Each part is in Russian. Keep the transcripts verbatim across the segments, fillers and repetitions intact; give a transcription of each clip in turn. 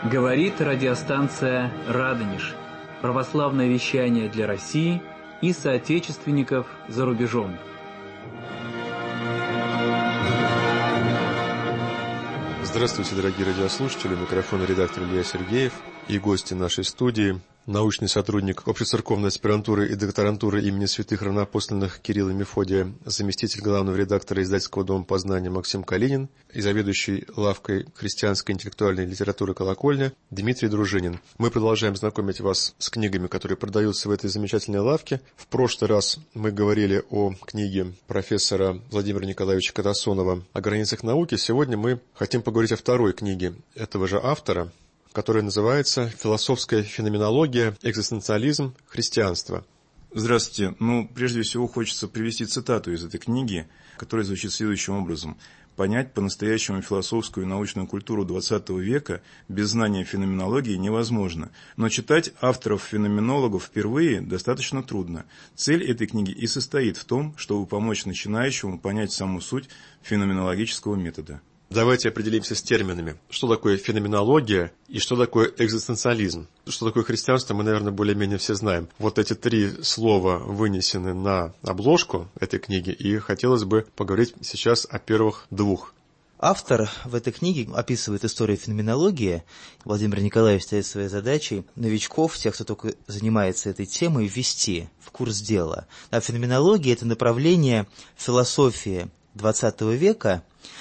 Говорит радиостанция «Радонеж». Православное вещание для России и соотечественников за рубежом. Здравствуйте, дорогие радиослушатели. У микрофона редактор Илья Сергеев и гости нашей студии. Научный сотрудник общецерковной аспирантуры и докторантуры имени святых равноапостольных Кирилла и Мефодия, заместитель главного редактора издательского дома «Познание» Максим Калинин и заведующий лавкой христианской интеллектуальной литературы «Колокольня» Дмитрий Дружинин. Мы продолжаем знакомить вас с книгами, которые продаются в этой замечательной лавке. В прошлый раз мы говорили о книге профессора Владимира Николаевича Катасонова «О границах науки». Сегодня мы хотим поговорить о второй книге этого же автора, которая называется «Философская феноменология, экзистенциализм, христианство». Здравствуйте. Ну, прежде всего, хочется привести цитату из этой книги, которая звучит следующим образом. «Понять по-настоящему философскую и научную культуру двадцатого века без знания феноменологии невозможно. Но читать авторов-феноменологов впервые достаточно трудно. Цель этой книги и состоит в том, чтобы помочь начинающему понять саму суть феноменологического метода». Давайте определимся с терминами. Что такое феноменология и что такое экзистенциализм? Что такое христианство, мы, наверное, более-менее все знаем. Вот эти три слова вынесены на обложку этой книги, и хотелось бы поговорить сейчас о первых двух. Автор в этой книге описывает историю феноменологии. Владимир Николаевич стоит своей задачей новичков, тех, кто только занимается этой темой, ввести в курс дела. А феноменология – это направление философии двадцатого века,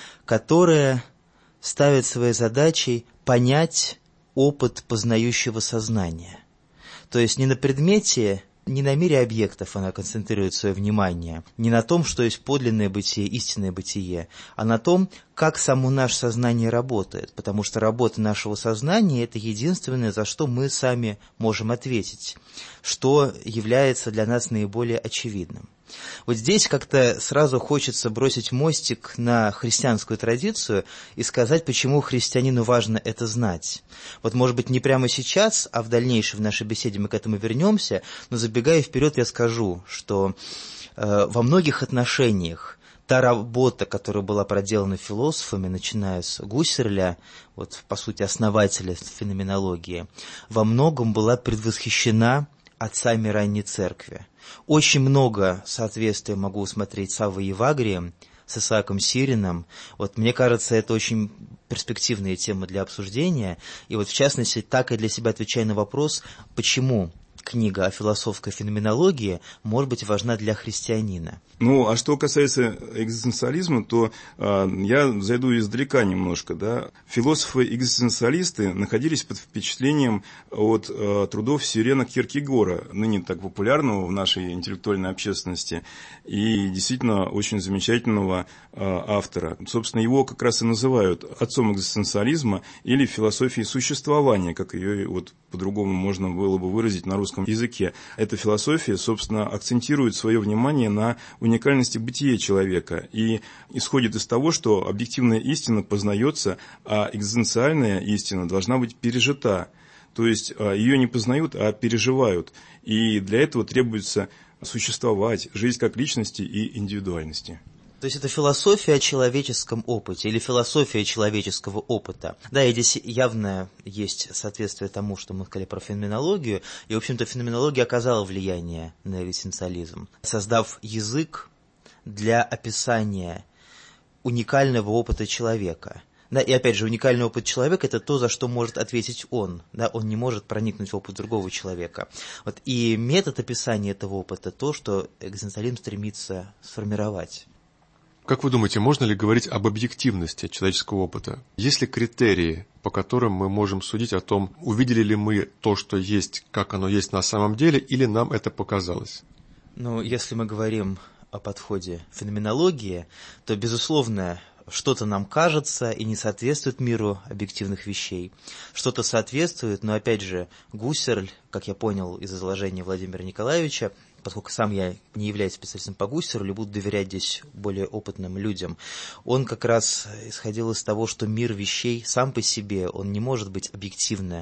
которая ставит своей задачей понять опыт познающего сознания. То есть не на предмете, не на мире объектов она концентрирует свое внимание, не на том, что есть подлинное бытие, истинное бытие, а на том, как само наше сознание работает, потому что работа нашего сознания – это единственное, за что мы сами можем ответить, что является для нас наиболее очевидным. Вот здесь как-то сразу хочется бросить мостик на христианскую традицию и сказать, почему христианину важно это знать. Вот, может быть, не прямо сейчас, а в дальнейшем в нашей беседе мы к этому вернемся, но забегая вперед, я скажу, что э, во многих отношениях та работа, которая была проделана философами, начиная с Гуссерля, вот, по сути, основателя феноменологии, во многом была предвосхищена отцами ранней церкви. Очень много соответствия могу усмотреть с Аввой Евагрием, с Исааком Сириным. Вот, мне кажется, это очень перспективная тема для обсуждения. И вот, в частности, так и для себя отвечаю на вопрос, почему книга о философской феноменологии может быть важна для христианина. Ну, а что касается экзистенциализма, то э, я зайду издалека немножко. Да. Философы-экзистенциалисты находились под впечатлением от э, трудов Сирена Киркегора, ныне так популярного в нашей интеллектуальной общественности, и действительно очень замечательного э, автора. Собственно, его как раз и называют отцом экзистенциализма или философией существования, как ее вот по-другому можно было бы выразить на русском языке. Эта философия, собственно, акцентирует свое внимание на уникальности бытия человека и исходит из того, что объективная истина познается, а экзистенциальная истина должна быть пережита. То есть ее не познают, а переживают. И для этого требуется существовать, жить как личности и индивидуальности. То есть это философия о человеческом опыте или философия человеческого опыта. Да, и здесь явно есть соответствие тому, что мы сказали про феноменологию. И, в общем-то, феноменология оказала влияние на экзистенциализм, создав язык для описания уникального опыта человека. Да, и опять же, уникальный опыт человека – это то, за что может ответить он. Да, он не может проникнуть в опыт другого человека. Вот, и метод описания этого опыта – то, что экзистенциализм стремится сформировать. Как вы думаете, можно ли говорить об объективности человеческого опыта? Есть ли критерии, по которым мы можем судить о том, увидели ли мы то, что есть, как оно есть на самом деле, или нам это показалось? Ну, если мы говорим о подходе феноменологии, то, безусловно, что-то нам кажется и не соответствует миру объективных вещей. Что-то соответствует, но, опять же, Гуссерль, как я понял из изложения Владимира Николаевича, поскольку сам я не являюсь специалистом по Гуссерлю, буду доверять здесь более опытным людям, он как раз исходил из того, что мир вещей сам по себе, он не может быть объективно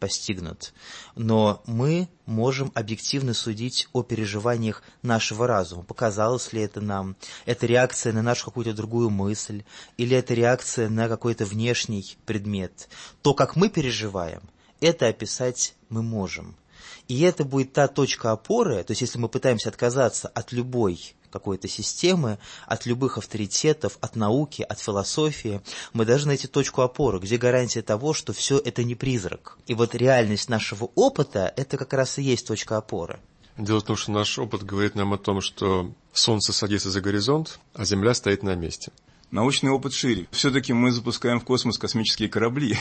постигнут. Но мы можем объективно судить о переживаниях нашего разума. Показалось ли это нам? Это реакция на нашу какую-то другую мысль? Или это реакция на какой-то внешний предмет? То, как мы переживаем, это описать мы можем. И это будет та точка опоры, то есть если мы пытаемся отказаться от любой какой-то системы, от любых авторитетов, от науки, от философии, мы должны найти точку опоры, где гарантия того, что все это не призрак. И вот реальность нашего опыта – это как раз и есть точка опоры. Дело в том, что наш опыт говорит нам о том, что Солнце садится за горизонт, а Земля стоит на месте. Научный опыт шире. Все-таки мы запускаем в космос космические корабли.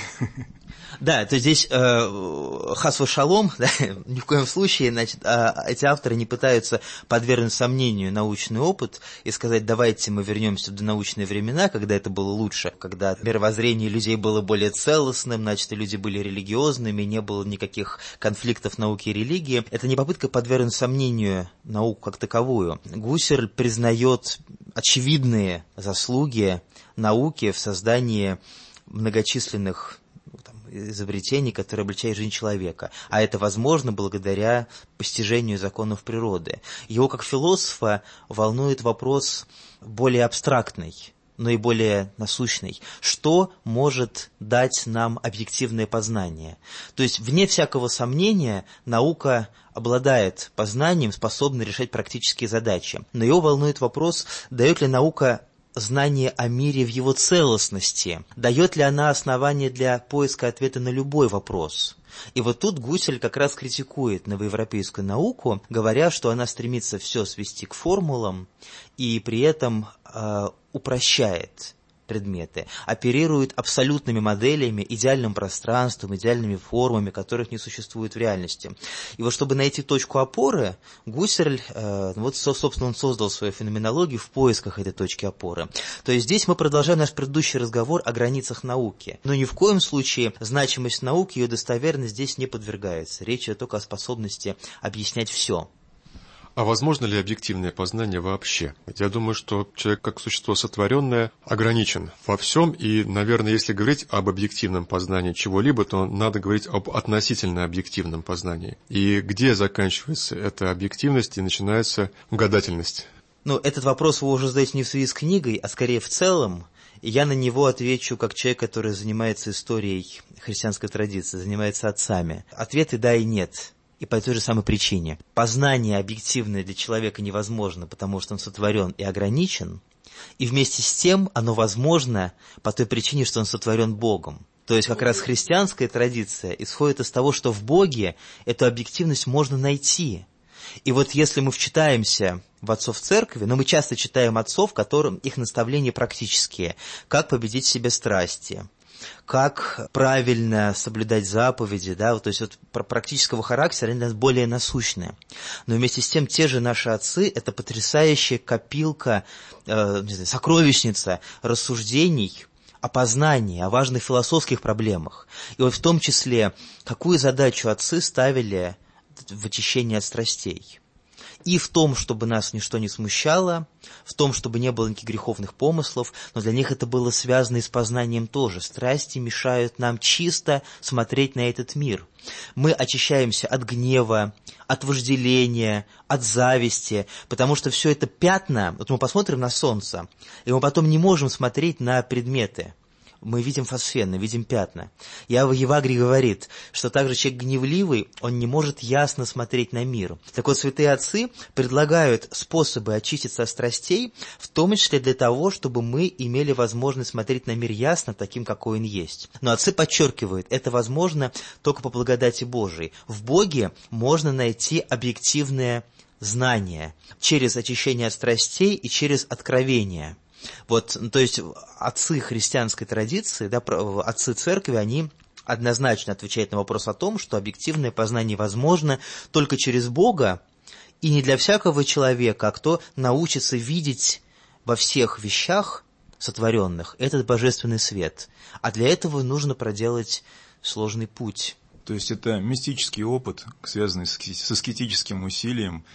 Да, то здесь э, хас вашалом, да, ни в коем случае, значит, э, эти авторы не пытаются подвергнуть сомнению научный опыт и сказать, давайте мы вернемся в донаучные времена, когда это было лучше, когда мировоззрение людей было более целостным, значит, и люди были религиозными, не было никаких конфликтов науки и религии. Это не попытка подвергнуть сомнению науку как таковую. Гуссерль признает очевидные заслуги науки в создании многочисленных там, изобретений, которые облегчают жизнь человека. А это возможно благодаря постижению законов природы. Его как философа волнует вопрос более абстрактный, но и более насущный. Что может дать нам объективное познание? То есть, вне всякого сомнения, наука обладает познанием, способна решать практические задачи. Но его волнует вопрос, дает ли наука знание о мире в его целостности, дает ли она основание для поиска ответа на любой вопрос. И вот тут Гуссель как раз критикует новоевропейскую науку, говоря, что она стремится все свести к формулам и при этом э, упрощает предметы, оперирует абсолютными моделями, идеальным пространством, идеальными формами, которых не существует в реальности. И вот чтобы найти точку опоры, Гуссерль, э, вот, собственно, он создал свою феноменологию в поисках этой точки опоры. То есть здесь мы продолжаем наш предыдущий разговор о границах науки. Но ни в коем случае значимость науки, ее достоверность здесь не подвергается. Речь идет только о способности объяснять все. А возможно ли объективное познание вообще? Ведь я думаю, что человек, как существо сотворенное, ограничен во всем, и, наверное, если говорить об объективном познании чего-либо, то надо говорить об относительно объективном познании. И где заканчивается эта объективность и начинается гадательность? Ну, этот вопрос вы уже задаете не в связи с книгой, а скорее в целом. И я на него отвечу как человек, который занимается историей христианской традиции, занимается отцами. Ответы да и нет. И по той же самой причине. Познание объективное для человека невозможно, потому что он сотворен и ограничен, и вместе с тем оно возможно по той причине, что он сотворен Богом. То есть как раз христианская традиция исходит из того, что в Боге эту объективность можно найти. И вот если мы вчитаемся в отцов церкви, но мы часто читаем отцов, которым их наставления практические, как победить в себе страсти, как правильно соблюдать заповеди, да, вот, то есть вот практического характера они для нас более насущные. Но вместе с тем те же наши отцы – это потрясающая копилка, э, не знаю, сокровищница рассуждений о познании, о важных философских проблемах. И вот в том числе, какую задачу отцы ставили в очищении от страстей. И в том, чтобы нас ничто не смущало, в том, чтобы не было никаких греховных помыслов, но для них это было связано и с познанием тоже. Страсти мешают нам чисто смотреть на этот мир. Мы очищаемся от гнева, от вожделения, от зависти, потому что все это пятна, вот мы посмотрим на солнце, и мы потом не можем смотреть на предметы. Мы видим фосфены, видим пятна. Ява Евагрий говорит, что также человек гневливый, он не может ясно смотреть на мир. Так вот, святые отцы предлагают способы очиститься от страстей, в том числе для того, чтобы мы имели возможность смотреть на мир ясно, таким, какой он есть. Но отцы подчеркивают, это возможно только по благодати Божией. В Боге можно найти объективное знание через очищение от страстей и через откровение. Вот, то есть отцы христианской традиции, да, отцы церкви, они однозначно отвечают на вопрос о том, что объективное познание возможно только через Бога и не для всякого человека, а кто научится видеть во всех вещах сотворенных этот божественный свет. А для этого нужно проделать сложный путь. То есть это мистический опыт, связанный с аскетическим усилием,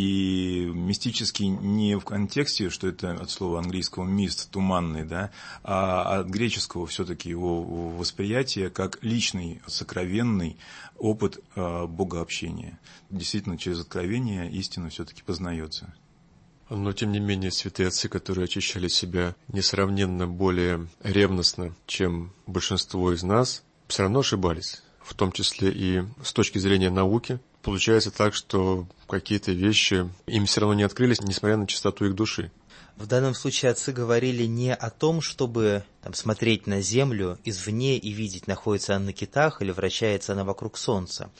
и мистический не в контексте, что это от слова английского «мист», туманный, да, а от греческого все-таки его восприятие как личный, сокровенный опыт богообщения. Действительно, через откровение истина все-таки познается. Но, тем не менее, святые отцы, которые очищали себя несравненно более ревностно, чем большинство из нас, все равно ошибались, в том числе и с точки зрения науки. Получается так, что какие-то вещи им все равно не открылись, несмотря на чистоту их души. В данном случае отцы говорили не о том, чтобы там, смотреть на Землю извне и видеть, находится она на китах или вращается она вокруг Солнца,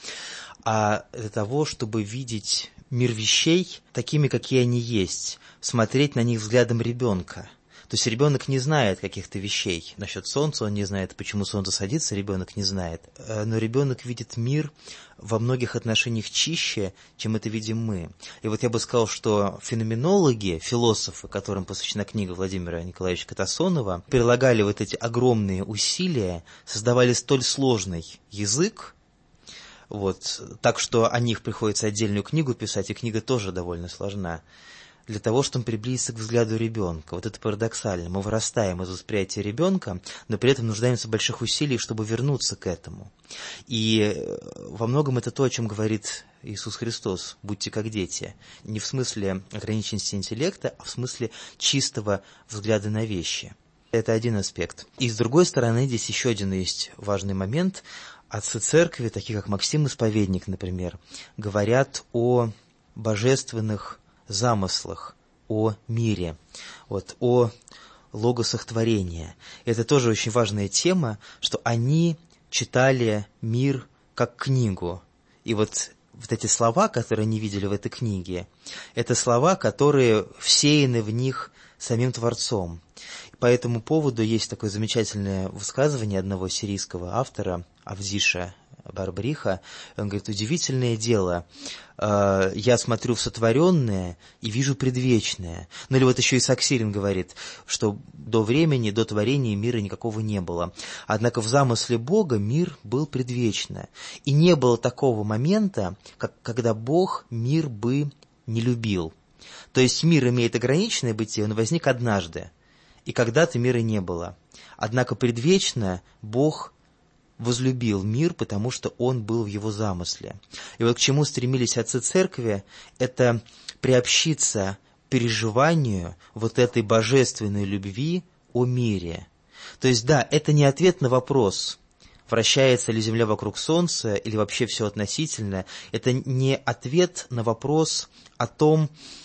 а для того, чтобы видеть мир вещей такими, какие они есть, смотреть на них взглядом ребенка. То есть ребенок не знает каких-то вещей. Насчет солнца он не знает, почему солнце садится, ребенок не знает. Но ребенок видит мир во многих отношениях чище, чем это видим мы. И вот я бы сказал, что феноменологи, философы, которым посвящена книга Владимира Николаевича Катасонова, прилагали вот эти огромные усилия, создавали столь сложный язык, вот, так что о них приходится отдельную книгу писать, и книга тоже довольно сложна, для того, чтобы приблизиться к взгляду ребенка. Вот это парадоксально. Мы вырастаем из восприятия ребенка, но при этом нуждаемся в больших усилиях, чтобы вернуться к этому. И во многом это то, о чем говорит Иисус Христос. Будьте как дети. Не в смысле ограниченности интеллекта, а в смысле чистого взгляда на вещи. Это один аспект. И с другой стороны, здесь еще один есть важный момент. Отцы церкви, такие как Максим Исповедник, например, говорят о божественных замыслах, о мире, вот, о логосах творения. Это тоже очень важная тема, что они читали мир как книгу. И вот, вот эти слова, которые они видели в этой книге, это слова, которые всеяны в них самим Творцом. По этому поводу есть такое замечательное высказывание одного сирийского автора, Авдиша Барбриха. Он говорит: удивительное дело, э, я смотрю в сотворенное и вижу предвечное. Ну или вот еще Исаак Сирин говорит, что до времени, до творения мира никакого не было. Однако в замысле Бога мир был предвечно. И не было такого момента, как, когда Бог мир бы не любил. То есть мир имеет ограниченное бытие, он возник однажды, и когда-то мира не было. Однако предвечно Бог возлюбил мир, потому что он был в его замысле. И вот к чему стремились отцы церкви, это приобщиться к переживанию вот этой божественной любви о мире. То есть, да, это не ответ на вопрос, вращается ли Земля вокруг Солнца или вообще все относительно. Это не ответ на вопрос о том,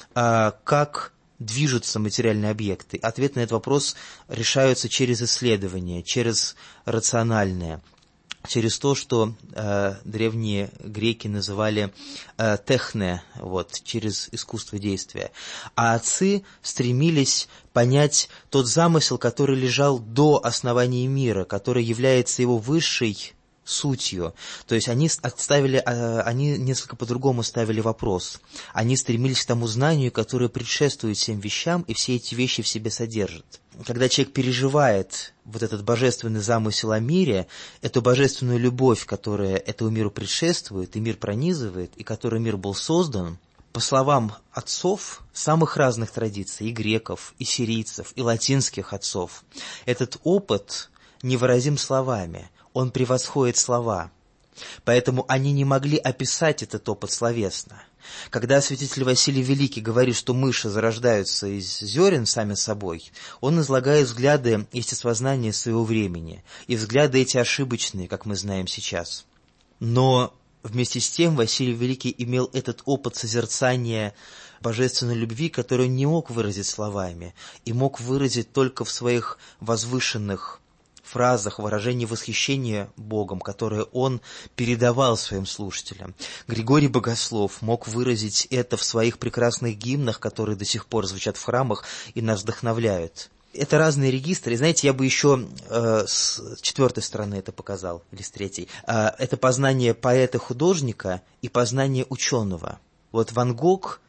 как движутся материальные объекты. Ответ на этот вопрос решаются через исследование, через рациональное, через то, что э, древние греки называли э, техне, вот, через искусство действия. А отцы стремились понять тот замысел, который лежал до основания мира, который является его высшей сутью. То есть они отставили, они несколько по-другому ставили вопрос. Они стремились к тому знанию, которое предшествует всем вещам, и все эти вещи в себе содержат. Когда человек переживает вот этот божественный замысел о мире, эту божественную любовь, которая этому миру предшествует, и мир пронизывает, и которой мир был создан, по словам отцов самых разных традиций, и греков, и сирийцев, и латинских отцов, этот опыт невыразим словами. Он превосходит слова. Поэтому они не могли описать этот опыт словесно. Когда святитель Василий Великий говорит, что мыши зарождаются из зерен сами собой, он излагает взгляды естествознания своего времени. И взгляды эти ошибочные, как мы знаем сейчас. Но вместе с тем Василий Великий имел этот опыт созерцания божественной любви, которую не мог выразить словами, и мог выразить только в своих возвышенных фразах, выражении восхищения Богом, которое он передавал своим слушателям. Григорий Богослов мог выразить это в своих прекрасных гимнах, которые до сих пор звучат в храмах и нас вдохновляют. Это разные регистры. И знаете, я бы еще э, с четвертой стороны это показал, или с третьей. Э, это познание поэта-художника и познание ученого. Вот Ван Гог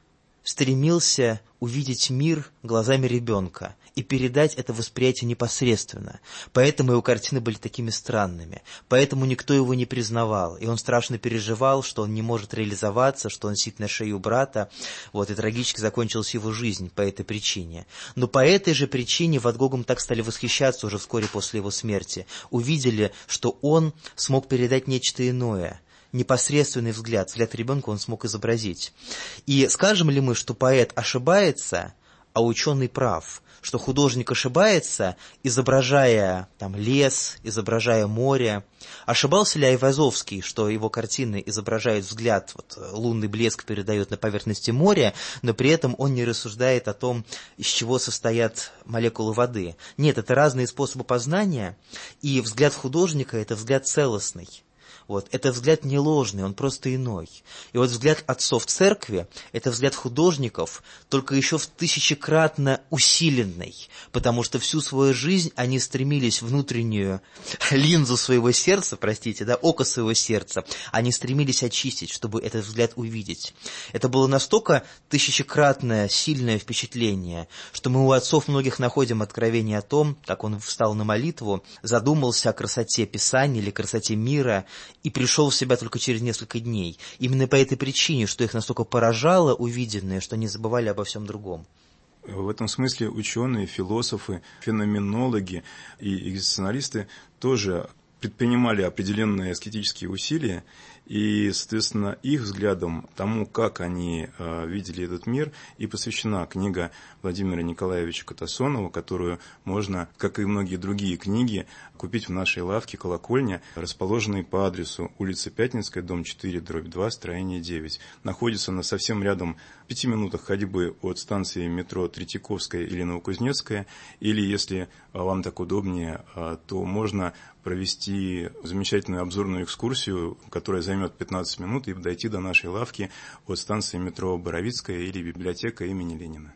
стремился увидеть мир глазами ребенка и передать это восприятие непосредственно. Поэтому его картины были такими странными. Поэтому никто его не признавал. И он страшно переживал, что он не может реализоваться, что он сидит на шее у брата. Вот, и трагически закончилась его жизнь по этой причине. Но по этой же причине Ван Гогом так стали восхищаться уже вскоре после его смерти. Увидели, что он смог передать нечто иное. Непосредственный взгляд, взгляд ребенка он смог изобразить. И скажем ли мы, что поэт ошибается, а ученый прав? Что художник ошибается, изображая там, лес, изображая море? Ошибался ли Айвазовский, что его картины изображают взгляд, вот, лунный блеск передает на поверхности моря, но при этом он не рассуждает о том, из чего состоят молекулы воды? Нет, это разные способы познания, и взгляд художника – это взгляд целостный. Вот. Это взгляд не ложный, он просто иной. И вот взгляд отцов церкви – это взгляд художников, только еще в тысячекратно усиленный, потому что всю свою жизнь они стремились внутреннюю линзу своего сердца, простите, да, око своего сердца, они стремились очистить, чтобы этот взгляд увидеть. Это было настолько тысячекратное сильное впечатление, что мы у отцов многих находим откровение о том, как он встал на молитву, задумался о красоте Писания или красоте мира, и пришел в себя только через несколько дней. Именно по этой причине, что их настолько поражало увиденное, что они забывали обо всем другом. В этом смысле ученые, философы, феноменологи и экзистенциалисты тоже предпринимали определенные аскетические усилия, и, соответственно, их взглядом, тому, как они э, видели этот мир, и посвящена книга Владимира Николаевича Катасонова, которую можно, как и многие другие книги, купить в нашей лавке «Колокольня», расположенной по адресу улица Пятницкая, дом четыре, дробь два, строение девять. Находится она совсем рядом, в пяти минутах ходьбы от станции метро Третьяковская или Новокузнецкая, или, если вам так удобнее, то можно провести замечательную обзорную экскурсию, которая займет пятнадцать минут, и дойти до нашей лавки от станции метро Боровицкая или библиотека имени Ленина.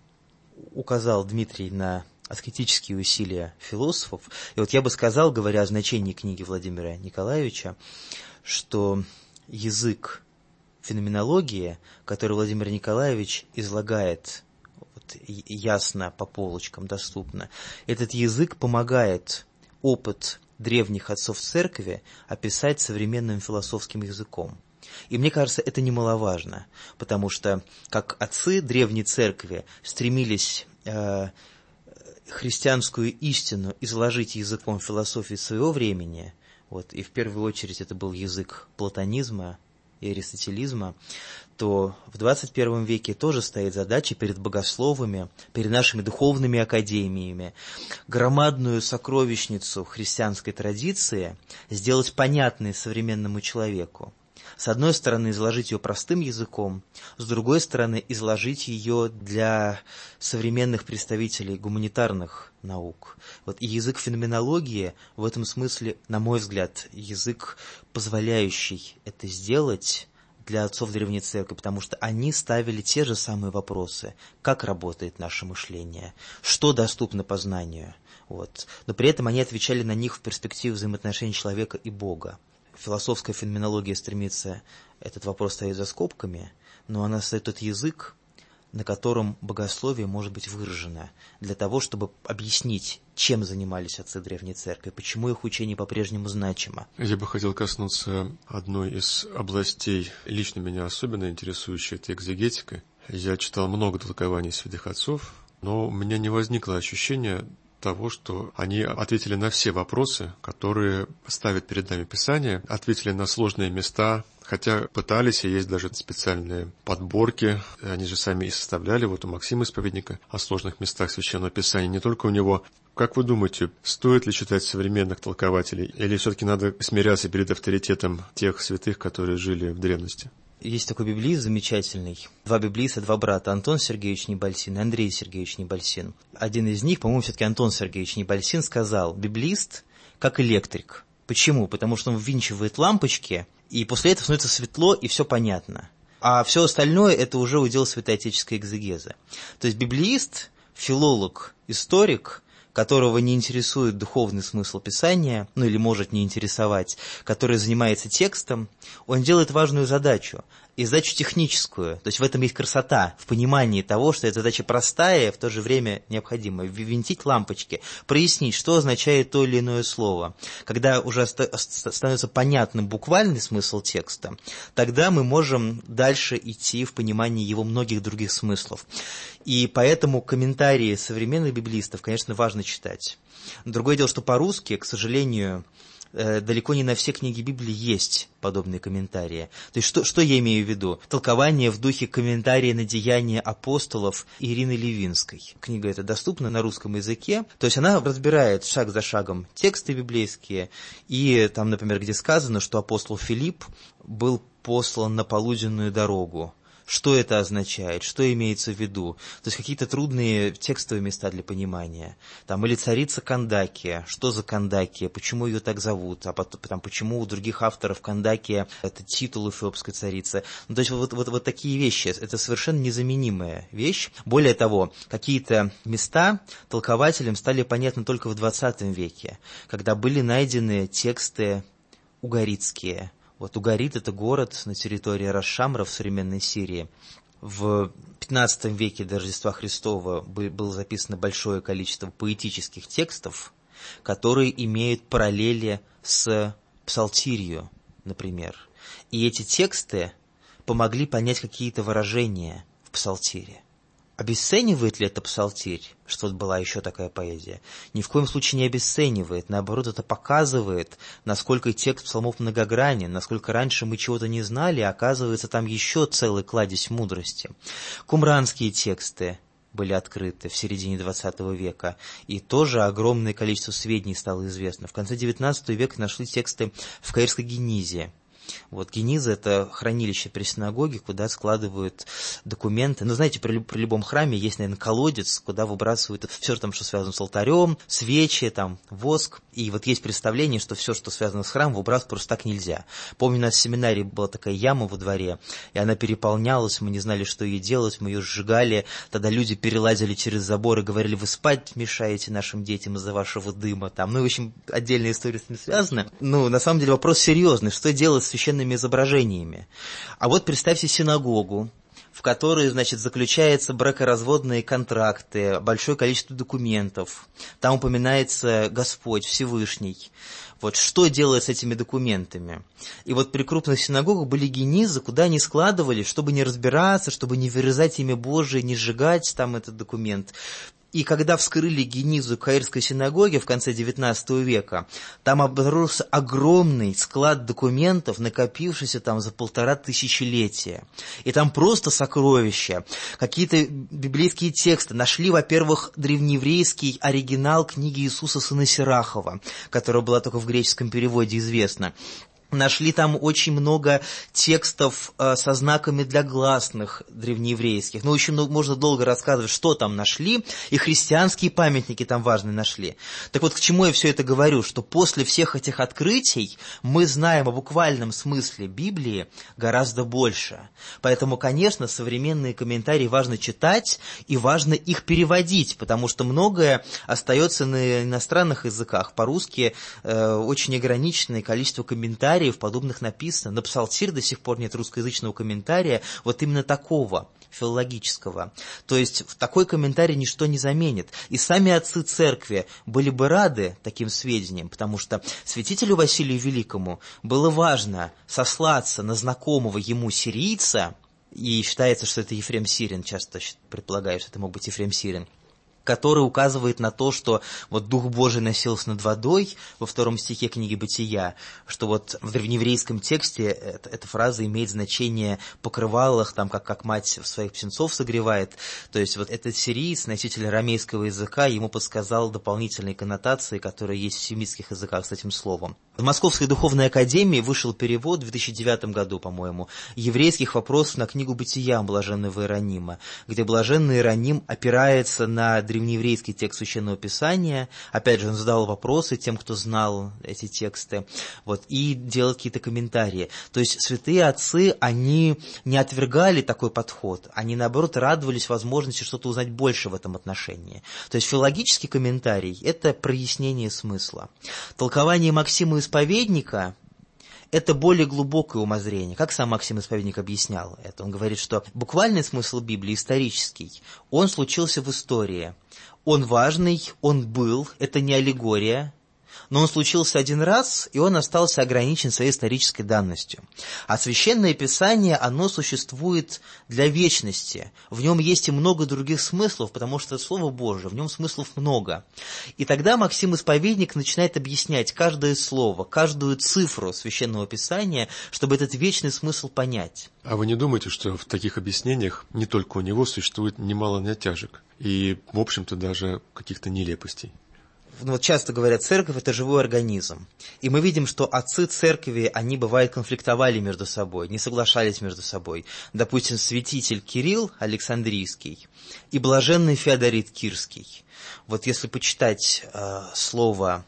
Указал Дмитрий на аскетические усилия философов. И вот я бы сказал, говоря о значении книги Владимира Николаевича, что язык феноменологии, который Владимир Николаевич излагает вот, ясно, по полочкам, доступно, этот язык помогает опыт древних отцов церкви описать современным философским языком. И мне кажется, это немаловажно, потому что как отцы древней церкви стремились э, христианскую истину изложить языком философии своего времени, вот, и в первую очередь это был язык платонизма и аристотелизма, то в двадцать первом веке тоже стоит задача перед богословами, перед нашими духовными академиями, громадную сокровищницу христианской традиции сделать понятной современному человеку. С одной стороны, изложить ее простым языком, с другой стороны, изложить ее для современных представителей гуманитарных наук. Вот, и язык феноменологии в этом смысле, на мой взгляд, язык, позволяющий это сделать для отцов Древней Церкви, потому что они ставили те же самые вопросы. Как работает наше мышление? Что доступно познанию? Вот. Но при этом они отвечали на них в перспективе взаимоотношений человека и Бога. Философская феноменология стремится этот вопрос ставить за скобками, но она создает тот язык, на котором богословие может быть выражено, для того, чтобы объяснить, чем занимались отцы Древней Церкви, почему их учение по-прежнему значимо. Я бы хотел коснуться одной из областей, лично меня особенно интересующей, это экзегетика. Я читал много толкований святых отцов, но у меня не возникло ощущения того, что они ответили на все вопросы, которые ставят перед нами Писание, ответили на сложные места, хотя пытались, и есть даже специальные подборки, они же сами и составляли, вот у Максима Исповедника, о сложных местах Священного Писания, не только у него. Как вы думаете, стоит ли читать современных толкователей, или все-таки надо смиряться перед авторитетом тех святых, которые жили в древности? Есть такой библиист замечательный, два библииста, два брата, Антон Сергеевич Небольсин и Андрей Сергеевич Небольсин. Один из них, по-моему, все-таки Антон Сергеевич Небольсин, сказал: библиист как электрик. Почему? Потому что он ввинчивает лампочки, и после этого становится светло, и все понятно. А все остальное – это уже удел святоотеческой экзегезы. То есть библиист, филолог, историк, которого не интересует духовный смысл Писания, ну или может не интересовать, который занимается текстом, он делает важную задачу, и задачу техническую. То есть в этом есть красота, в понимании того, что эта задача простая, и в то же время необходимая. Ввинтить лампочки, прояснить, что означает то или иное слово. Когда уже становится понятным буквальный смысл текста, тогда мы можем дальше идти в понимании его многих других смыслов. И поэтому комментарии современных библистов, конечно, важно читать. Другое дело, что по-русски, к сожалению, далеко не на все книги Библии есть подобные комментарии. То есть что, что я имею в виду? Толкование в духе комментария на деяния апостолов Ирины Левинской. Книга эта доступна на русском языке. То есть она разбирает шаг за шагом тексты библейские. И там, например, где сказано, что апостол Филипп был послан на полуденную дорогу. Что это означает? Что имеется в виду? То есть какие-то трудные текстовые места для понимания. Там, или царица Кандакия. Что за Кандакия? Почему ее так зовут? А потом, там, почему у других авторов Кандакия это титул эфиопской царицы? Ну, то есть вот, вот, вот такие вещи. Это совершенно незаменимая вещь. Более того, какие-то места толкователям стали понятны только в двадцатом веке, когда были найдены тексты угаритские. Вот Угарит – это город на территории Ras-Shamra в современной Сирии. В пятнадцатом веке до Рождества Христова было записано большое количество поэтических текстов, которые имеют параллели с псалтирью, например. И эти тексты помогли понять какие-то выражения в псалтире. Обесценивает ли это псалтирь, что вот была еще такая поэзия? Ни в коем случае не обесценивает, наоборот, это показывает, насколько текст псалмов многогранен, насколько раньше мы чего-то не знали, а оказывается, там еще целый кладезь мудрости. Кумранские тексты были открыты в середине двадцатого века, и тоже огромное количество сведений стало известно. В конце девятнадцатого века нашли тексты в Каирской Генизе. Вот Гениза – это хранилище при синагоге, куда складывают документы. Ну, знаете, при, при любом храме есть, наверное, колодец, куда выбрасывают все, там, что связано с алтарем, свечи, там, воск. И вот есть представление, что все, что связано с храмом, выбрасывать просто так нельзя. Помню, у нас в семинарии была такая яма во дворе, и она переполнялась, мы не знали, что ей делать, мы ее сжигали. Тогда люди перелазили через забор и говорили: вы спать мешаете нашим детям из-за вашего дыма. Там. Ну, в общем, отдельная история с этим связана. Ну, на самом деле вопрос серьезный. Что делать с священными изображениями? А вот представьте синагогу, в которой, значит, заключаются бракоразводные контракты, большое количество документов. Там упоминается Господь Всевышний. Вот что делать с этими документами? И вот при крупных синагогах были генизы, куда они складывали, чтобы не разбираться, чтобы не вырезать имя Божие, не сжигать там этот документ. И когда вскрыли генизу Каирской синагоги в конце девятнадцатого века, там обнаружился огромный склад документов, накопившийся там за полтора тысячелетия. И там просто сокровища, какие-то библейские тексты. Нашли, во-первых, древнееврейский оригинал книги Иисуса сына Сирахова, которая была только в греческом переводе известна. Нашли там очень много текстов э, со знаками для гласных древнееврейских. Ну, очень много, можно долго рассказывать, что там нашли. И христианские памятники там важные нашли. Так вот, к чему я все это говорю? Что после всех этих открытий мы знаем о буквальном смысле Библии гораздо больше. Поэтому, конечно, современные комментарии важно читать и важно их переводить, потому что многое остается на иностранных языках. По-русски э, очень ограниченное количество комментариев подобных написано. На псалтирь до сих пор нет русскоязычного комментария вот именно такого, филологического. То есть в такой комментарий ничто не заменит. И сами отцы церкви были бы рады таким сведениям, потому что святителю Василию Великому было важно сослаться на знакомого ему сирийца, и считается, что это Ефрем Сирин, часто предполагают, что это мог быть Ефрем Сирин, который указывает на то, что вот Дух Божий носился над водой во втором стихе книги Бытия, что вот в древнееврейском тексте эта, эта фраза имеет значение покрывалах, там, как, как мать своих птенцов согревает. То есть вот этот сириец, носитель арамейского языка, ему подсказал дополнительные коннотации, которые есть в семитских языках с этим словом. В Московской духовной академии вышел перевод в две тысячи девятом году, по-моему, еврейских вопросов на книгу Бытия блаженного Иеронима, где блаженный Иероним опирается на древнееврейский текст Священного Писания. Опять же, он задал вопросы тем, кто знал эти тексты, вот, и делал какие-то комментарии. То есть святые отцы, они не отвергали такой подход, они, наоборот, радовались возможности что-то узнать больше в этом отношении. То есть филологический комментарий – это прояснение смысла. Толкование Максима Исповедника – это более глубокое умозрение. Как сам Максим Исповедник объяснял это? Он говорит, что буквальный смысл Библии, исторический, он случился в истории. Он важный, он был, это не аллегория, но он случился один раз, и он остался ограничен своей исторической данностью. А Священное Писание, оно существует для вечности. В нем есть и много других смыслов, потому что это Слово Божие, в нем смыслов много. И тогда Максим Исповедник начинает объяснять каждое слово, каждую цифру Священного Писания, чтобы этот вечный смысл понять. А вы не думаете, что в таких объяснениях не только у него существует немало натяжек и, в общем-то, даже каких-то нелепостей? Ну, вот часто говорят, церковь – это живой организм. И мы видим, что отцы церкви, они, бывает, конфликтовали между собой, не соглашались между собой. Допустим, святитель Кирилл Александрийский и блаженный Феодорит Кирский. Вот если почитать э, слово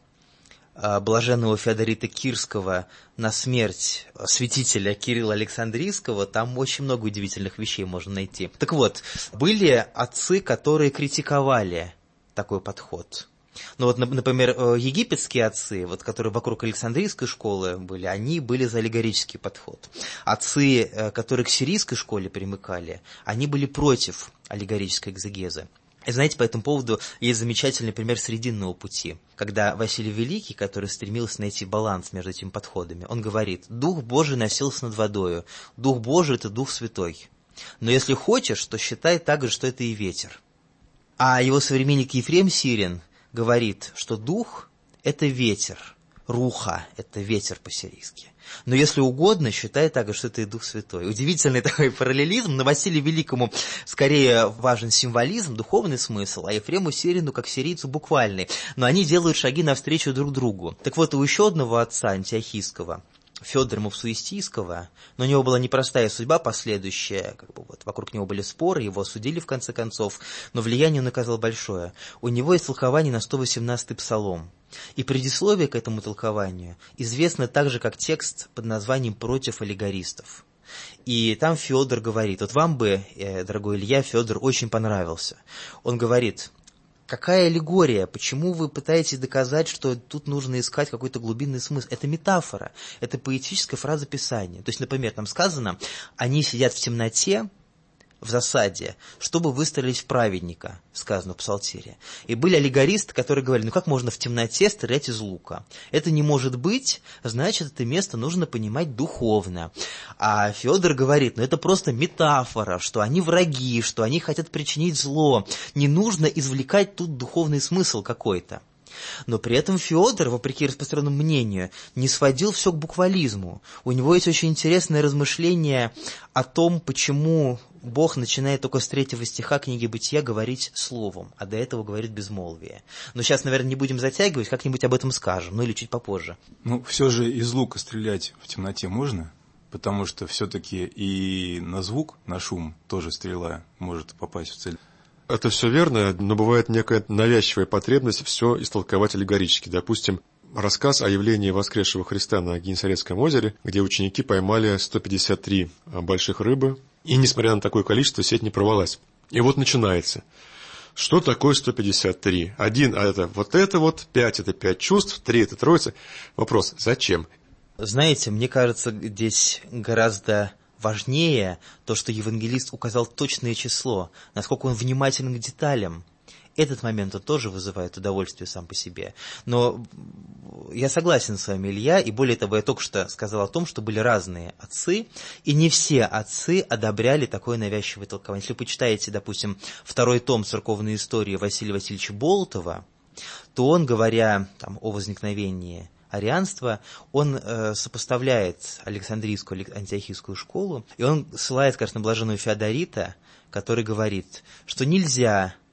э, блаженного Феодорита Кирского на смерть святителя Кирилла Александрийского, там очень много удивительных вещей можно найти. Так вот, были отцы, которые критиковали такой подход. Ну вот, например, египетские отцы, вот, которые вокруг Александрийской школы были, они были за аллегорический подход. Отцы, которые к сирийской школе примыкали, они были против аллегорической экзегезы. И знаете, по этому поводу есть замечательный пример Срединного пути, когда Василий Великий, который стремился найти баланс между этими подходами, он говорит: «Дух Божий носился над водою, Дух Божий – это Дух Святой. Но если хочешь, то считай также, что это и ветер». А его современник Ефрем Сирин говорит, что дух – это ветер, руха – это ветер по-сирийски. Но если угодно, считай также, что это и Дух Святой. Удивительный такой параллелизм. На Василию Великому скорее важен символизм, духовный смысл, а Ефрему Сирину, как сирийцу, буквальный. Но они делают шаги навстречу друг другу. Так вот, у еще одного отца антиохийского, Федора Мавсуистийского, но у него была непростая судьба последующая, как бы вот, вокруг него были споры, его осудили в конце концов, но влияние он оказал большое. У него есть толкование на сто восемнадцатый псалом, и предисловие к этому толкованию известно также как текст под названием «Против аллегористов». И там Федор говорит, вот вам бы, дорогой Илья, Федор очень понравился. Он говорит: какая аллегория? Почему вы пытаетесь доказать, что тут нужно искать какой-то глубинный смысл? Это метафора, это поэтическая фраза Писания. То есть, например, там сказано, они сидят в темноте, в засаде, чтобы выстрелить в праведника, сказано в Псалтире. И были аллегористы, которые говорили, ну как можно в темноте стрелять из лука? Это не может быть, значит, это место нужно понимать духовно. А Федор говорит, ну это просто метафора, что они враги, что они хотят причинить зло. Не нужно извлекать тут духовный смысл какой-то. Но при этом Феодор, вопреки распространенному мнению, не сводил все к буквализму. У него есть очень интересное размышление о том, почему Бог начинает только с третьего стиха книги Бытия говорить словом, а до этого говорит безмолвие. Но сейчас, наверное, не будем затягивать, как-нибудь об этом скажем, ну или чуть попозже. Ну, все же из лука стрелять в темноте можно? Потому что все-таки и на звук, на шум тоже стрела может попасть в цель. Это все верно, но бывает некая навязчивая потребность все истолковать аллегорически. Допустим, рассказ о явлении воскресшего Христа на Генесарецком озере, где ученики поймали сто пятьдесят три больших рыбы, и, несмотря на такое количество, сеть не порвалась. И вот начинается. Что такое сто пятьдесят три? Один – это вот это вот, пять – это пять чувств, три – это троица. Вопрос – зачем? Знаете, мне кажется, здесь гораздо важнее то, что евангелист указал точное число, насколько он внимателен к деталям. Этот момент он тоже вызывает удовольствие сам по себе. Но я согласен с вами, Илья, и более того, я только что сказал о том, что были разные отцы, и не все отцы одобряли такое навязчивое толкование. Если вы почитаете, допустим, второй том церковной истории Василия Васильевича Болотова, то он, говоря там, о возникновении арианства, он э, сопоставляет Александрийскую, антиохийскую школу, и он ссылает, кажется, на блаженного Феодорита, который говорит, что нельзя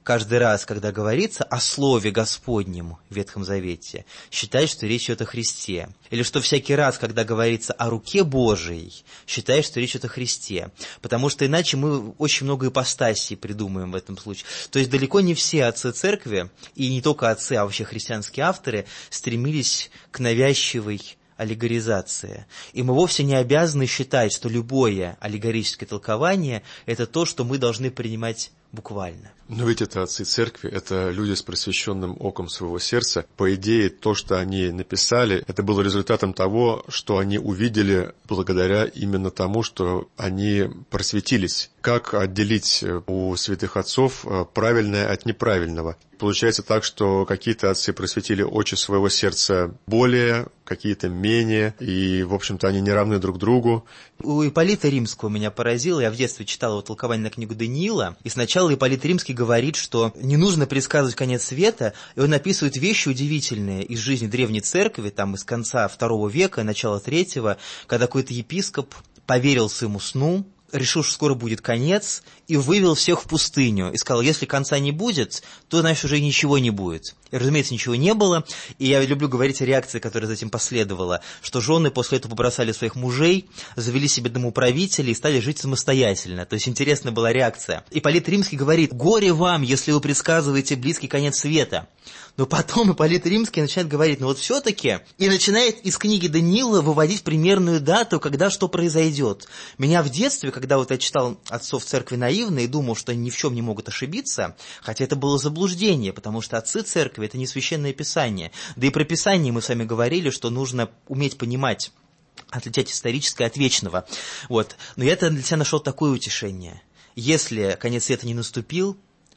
каждый раз, когда говорится о Слове Господнем в Ветхом Завете, считает, что речь идет о Христе. Или что всякий раз, когда говорится о руке Божией, считает, что речь идет о Христе. Потому что иначе мы очень много ипостасий придумаем в этом случае. То есть далеко не все отцы церкви, и не только отцы, а вообще христианские авторы, стремились к навязчивой аллегоризации. И мы вовсе не обязаны считать, что любое аллегорическое толкование – это то, что мы должны принимать буквально. Но ведь это отцы церкви, это люди с просвещенным оком своего сердца. По идее, то, что они написали, это было результатом того, что они увидели благодаря именно тому, что они просветились. Как отделить у святых отцов правильное от неправильного? Получается так, что какие-то отцы просветили очи своего сердца более, какие-то менее, и, в общем-то, они не равны друг другу. У Ипполита Римского меня поразило, я в детстве читал его толкование на книгу Даниила, и сначала Ипполит Римский говорит, что не нужно предсказывать конец света, и он описывает вещи удивительные из жизни древней церкви, там из конца второго века, начала третьего, когда какой-то епископ поверил своему сну, решил, что скоро будет конец, и вывел всех в пустыню. И сказал, если конца не будет, то, значит, уже ничего не будет. И, разумеется, ничего не было. И я люблю говорить о реакции, которая за этим последовала, что жены после этого побросали своих мужей, завели себе домоуправителей и стали жить самостоятельно. То есть интересная была реакция. Ипполит Римский говорит, горе вам, если вы предсказываете близкий конец света. Но потом Ипполит Римский начинает говорить, ну вот все-таки, и начинает из книги Даниила выводить примерную дату, когда что произойдет. Меня в детстве, когда вот я читал отцов церкви наивно и думал, что они ни в чем не могут ошибиться, хотя это было заблуждение, потому что отцы церкви – это не священное писание. Да и про писание мы с вами говорили, что нужно уметь понимать, отличать историческое от вечного. Вот. Но я для себя нашел такое утешение. Если конец света не наступил,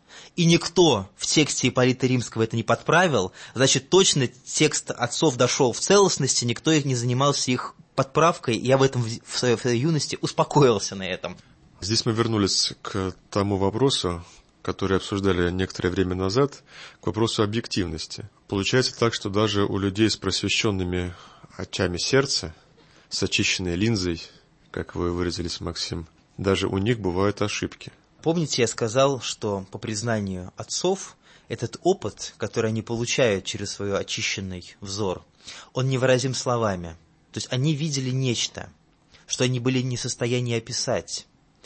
и никто в тексте Ипполита Римского это не подправил, значит, точно текст отцов дошел в целостности, никто не занимался их подправкой, и я в этом в своей, в своей юности успокоился на этом. Здесь мы вернулись к тому вопросу, который обсуждали некоторое время назад, к вопросу объективности. Получается так, что даже у людей с просвещенными очами сердца, с очищенной линзой, как вы выразились, Максим, даже у них бывают ошибки. Помните, я сказал, что по признанию отцов, этот опыт, который они получают через свой очищенный взор, он невыразим словами. То есть они видели нечто, что они были не в состоянии описать.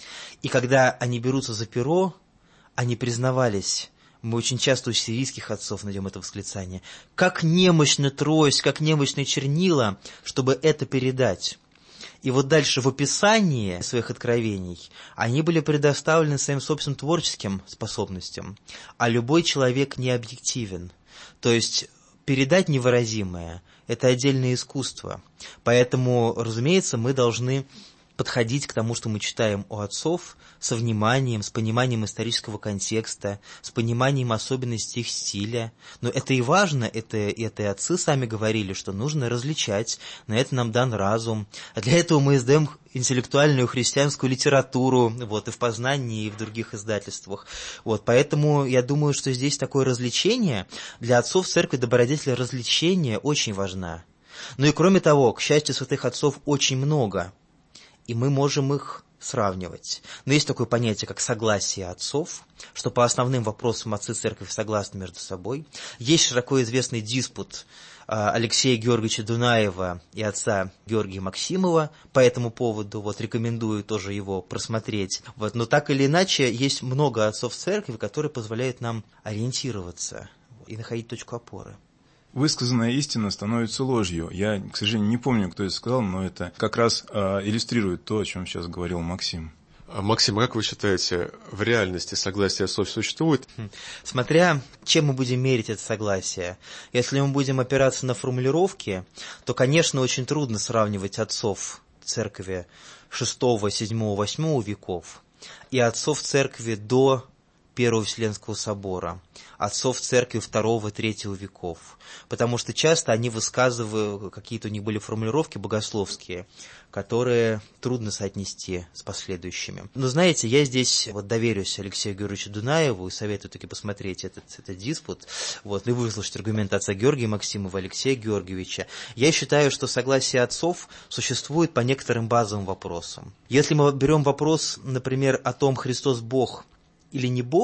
И когда они берутся за перо, они признавались, мы очень часто у сирийских отцов найдем это восклицание, как немощна трость, как немощны чернила, чтобы это передать. И вот дальше в описании своих откровений они были предоставлены своим собственным творческим способностям, а любой человек не объективен. То есть передать невыразимое – это отдельное искусство. Поэтому, разумеется, мы должны подходить к тому, что мы читаем у отцов, со вниманием, с пониманием исторического контекста, с пониманием особенностей их стиля. Но это и важно, это, это и отцы сами говорили, что нужно различать, на это нам дан разум. А для этого мы издаем интеллектуальную христианскую литературу, вот, и в Познании, и в других издательствах. Вот, поэтому я думаю, что здесь такое развлечение, для отцов церкви добродетель развлечения очень важна. Ну и кроме того, к счастью, святых отцов очень много, и мы можем их сравнивать. Но есть такое понятие, как согласие отцов, что по основным вопросам отцы церкви согласны между собой. Есть широко известный диспут Алексея Георгиевича Дунаева и отца Георгия Максимова по этому поводу. Вот, рекомендую тоже его просмотреть. Вот, но так или иначе, есть много отцов церкви, которые позволяют нам ориентироваться и находить точку опоры. Высказанная истина становится ложью. Я, к сожалению, не помню, кто это сказал, но это как раз э, иллюстрирует то, о чем сейчас говорил Максим. Максим, как вы считаете, в реальности согласие отцов существует? Смотря чем мы будем мерить это согласие. Если мы будем опираться на формулировки, то, конечно, очень трудно сравнивать отцов церкви шестого, седьмого, восьмого веков и отцов церкви до Первого Вселенского собора, отцов церкви второго, третьего веков, потому что часто они высказывают, какие-то у них были формулировки богословские, которые трудно соотнести с последующими. Но знаете, я здесь вот доверюсь Алексею Георгиевичу Дунаеву и советую таки посмотреть этот, этот диспут, вот, и выслушать аргументы отца Георгия Максимова, Алексея Георгиевича. Я считаю, что согласие отцов существует по некоторым базовым вопросам. Если мы берем вопрос, например, о том, Христос Бог или не Бог,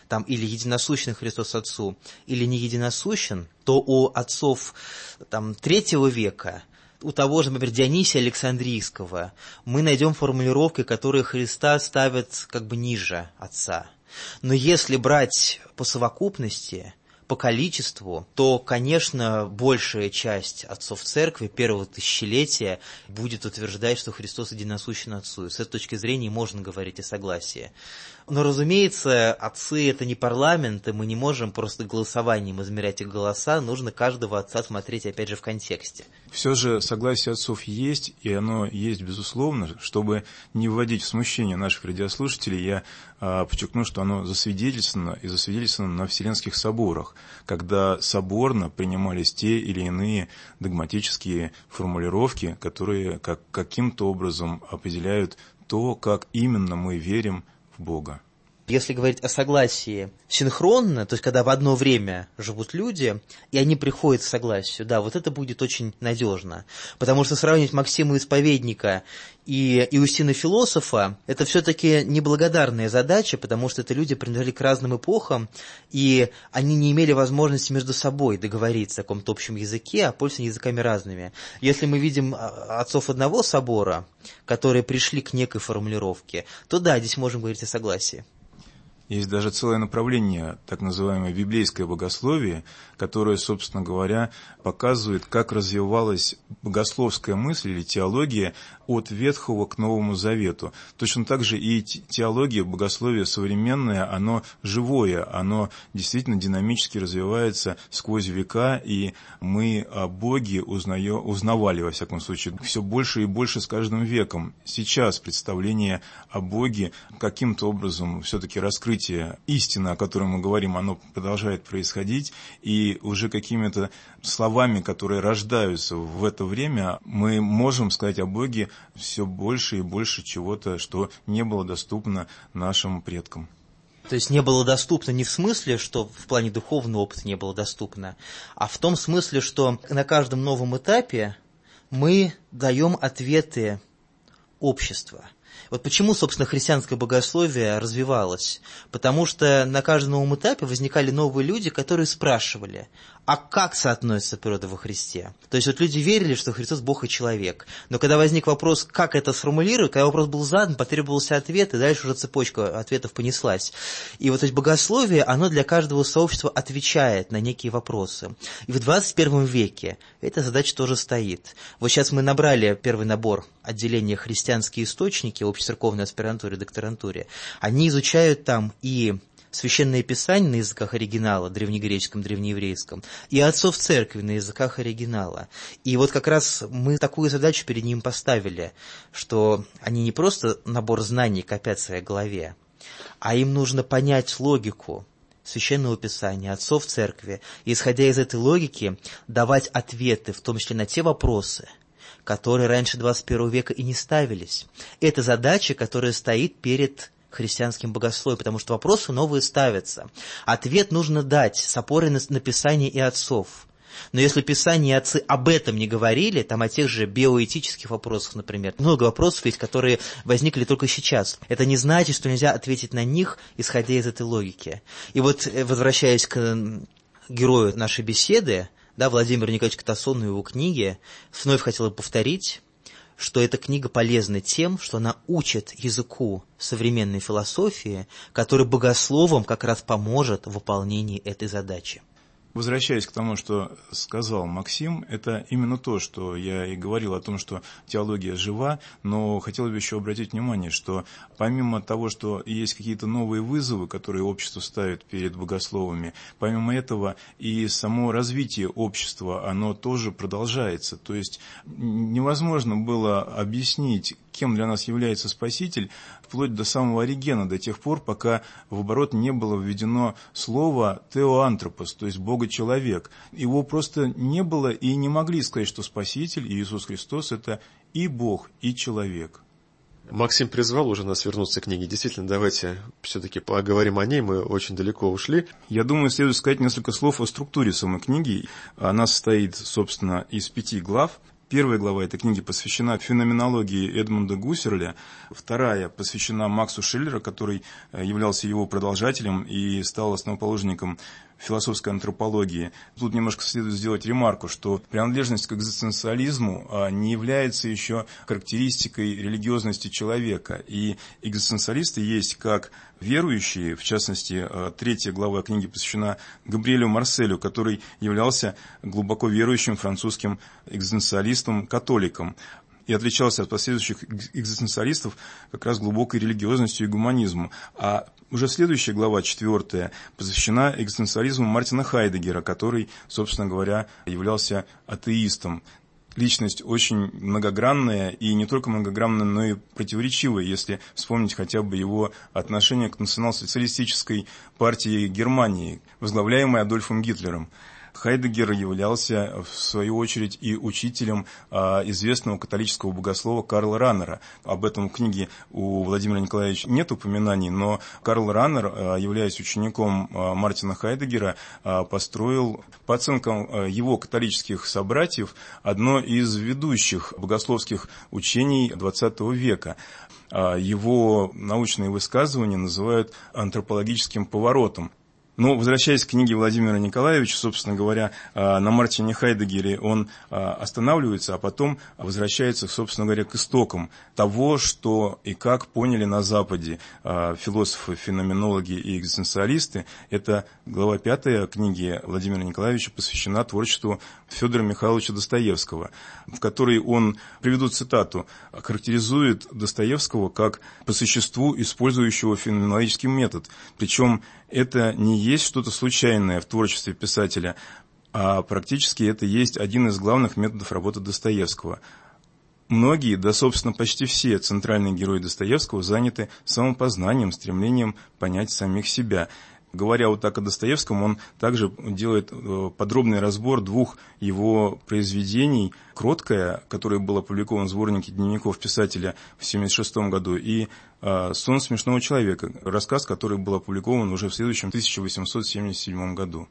там или единосущен Христос Отцу, или не единосущен, то у отцов там, третьего века, у того же, например, Дионисия Александрийского, мы найдем формулировки, которые Христа ставят как бы ниже Отца. Но если брать по совокупности, по количеству, то, конечно, большая часть отцов церкви первого тысячелетия будет утверждать, что Христос единосущен Отцу. И с этой точки зрения можно говорить о согласии. Но, разумеется, отцы – это не парламент, и мы не можем просто голосованием измерять их голоса, нужно каждого отца смотреть, опять же, в контексте. Все же согласие отцов есть, и оно есть, безусловно. Чтобы не вводить в смущение наших радиослушателей, я а, подчеркну, что оно засвидетельствовано и засвидетельствовано на Вселенских соборах, когда соборно принимались те или иные догматические формулировки, которые как, каким-то образом определяют то, как именно мы верим в Бога. Если говорить о согласии синхронно, то есть когда в одно время живут люди, и они приходят к согласию, да, вот это будет очень надежно. Потому что сравнивать Максима Исповедника и Иустина Философа – это все-таки неблагодарная задача, потому что это люди принадлежали к разным эпохам, и они не имели возможности между собой договориться о каком-то общем языке, а пользуются языками разными. Если мы видим отцов одного собора, которые пришли к некой формулировке, то да, здесь можем говорить о согласии. Есть даже целое направление, так называемое библейское богословие, которое, собственно говоря, показывает, как развивалась богословская мысль или теология от Ветхого к Новому Завету. Точно так же и теология, богословие современное, оно живое, оно действительно динамически развивается сквозь века, и мы о Боге узнаем, узнавали, во всяком случае, все больше и больше с каждым веком. Сейчас представление о Боге каким-то образом все-таки раскрыть истина, о которой мы говорим, оно продолжает происходить, и уже какими-то словами, которые рождаются в это время, мы можем сказать о Боге все больше и больше чего-то, что не было доступно нашим предкам. То есть не было доступно не в смысле, что в плане духовного опыта не было доступно, а в том смысле, что на каждом новом этапе мы даем ответы общества. Вот почему, собственно, христианское богословие развивалось? Потому что на каждом новом этапе возникали новые люди, которые спрашивали, а как соотносится природа во Христе? То есть вот люди верили, что Христос Бог и человек. Но когда возник вопрос, как это сформулировать, когда вопрос был задан, потребовался ответ, и дальше уже цепочка ответов понеслась. И вот то есть богословие, оно для каждого сообщества отвечает на некие вопросы. И в двадцать первом веке эта задача тоже стоит. Вот сейчас мы набрали первый набор отделения «Христианские источники» в общецерковной аспирантуре и докторантуре. Они изучают там и Священное Писание на языках оригинала, древнегреческом, древнееврейском, и отцов церкви на языках оригинала. И вот как раз мы такую задачу перед ним поставили, что они не просто набор знаний копят в своей голове, а им нужно понять логику Священного Писания, отцов церкви, и, исходя из этой логики, давать ответы, в том числе на те вопросы, которые раньше двадцать первого века и не ставились. Это задача, которая стоит перед христианским богословием, потому что вопросы новые ставятся. Ответ нужно дать с опорой на, на Писание и отцов. Но если Писание и отцы об этом не говорили, там о тех же биоэтических вопросах, например, много вопросов есть, которые возникли только сейчас. Это не значит, что нельзя ответить на них, исходя из этой логики. И вот, возвращаясь к герою нашей беседы, да, Владимиру Николаевичу Катасону и его книге, вновь хотел бы повторить, что эта книга полезна тем, что она учит языку современной философии, который богословам как раз поможет в выполнении этой задачи. Возвращаясь к тому, что сказал Максим, это именно то, что я и говорил о том, что теология жива, но хотел бы еще обратить внимание, что помимо того, что есть какие-то новые вызовы, которые общество ставит перед богословами, помимо этого и само развитие общества, оно тоже продолжается. То есть невозможно было объяснить, кем для нас является Спаситель, вплоть до самого Оригена, до тех пор, пока в оборот не было введено слово «теоантропос», то есть Бога-человек. Его просто не было и не могли сказать, что Спаситель Иисус Христос – это и Бог, и человек. Максим призвал уже нас вернуться к книге. Действительно, давайте все-таки поговорим о ней, мы очень далеко ушли. Я думаю, следует сказать несколько слов о структуре самой книги. Она состоит, собственно, из пяти глав. Первая глава этой книги посвящена феноменологии Эдмунда Гуссерля, вторая посвящена Максу Шиллера, который являлся его продолжателем и стал основоположником философской антропологии. Тут немножко следует сделать ремарку, что принадлежность к экзистенциализму не является еще характеристикой религиозности человека. И экзистенциалисты есть как верующие, в частности, третья глава книги посвящена Габриэлю Марселю, который являлся глубоко верующим французским экзистенциалистом-католиком и отличался от последующих экзистенциалистов как раз глубокой религиозностью и гуманизмом. А уже следующая глава, четвертая, посвящена экзистенциализму Мартина Хайдеггера, который, собственно говоря, являлся атеистом. Личность очень многогранная, и не только многогранная, но и противоречивая, если вспомнить хотя бы его отношение к национал-социалистической партии Германии, возглавляемой Адольфом Гитлером. Хайдеггер являлся, в свою очередь, и учителем а, известного католического богослова Карла Раннера. Об этом в книге у Владимира Николаевича нет упоминаний, но Карл Раннер, а, являясь учеником а, Мартина Хайдеггера, а, построил, по оценкам а, его католических собратьев, одно из ведущих богословских учений двадцатого века. А, его научные высказывания называют антропологическим поворотом. Но, возвращаясь к книге Владимира Николаевича, собственно говоря, на Мартине Хайдеггере он останавливается, а потом возвращается, собственно говоря, к истокам того, что и как поняли на Западе философы, феноменологи и экзистенциалисты. Это глава пятая книги Владимира Николаевича посвящена творчеству Федора Михайловича Достоевского, в которой он, приведу цитату, характеризует Достоевского как по существу использующего феноменологический метод. Причем это не есть что-то случайное в творчестве писателя, а практически это есть один из главных методов работы Достоевского. Многие, да, собственно, почти все центральные герои Достоевского заняты самопознанием, стремлением понять самих себя. Говоря вот так о Достоевском, он также делает подробный разбор двух его произведений. «Кроткая», которое было опубликовано в сборнике дневников писателя в семьдесят шестом году, и «Сон смешного человека», рассказ, который был опубликован уже в следующем тысяча восемьсот семьдесят седьмом году.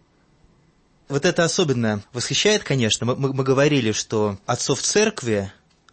Вот это особенно восхищает, конечно. Мы, мы, мы говорили, что отцов церкви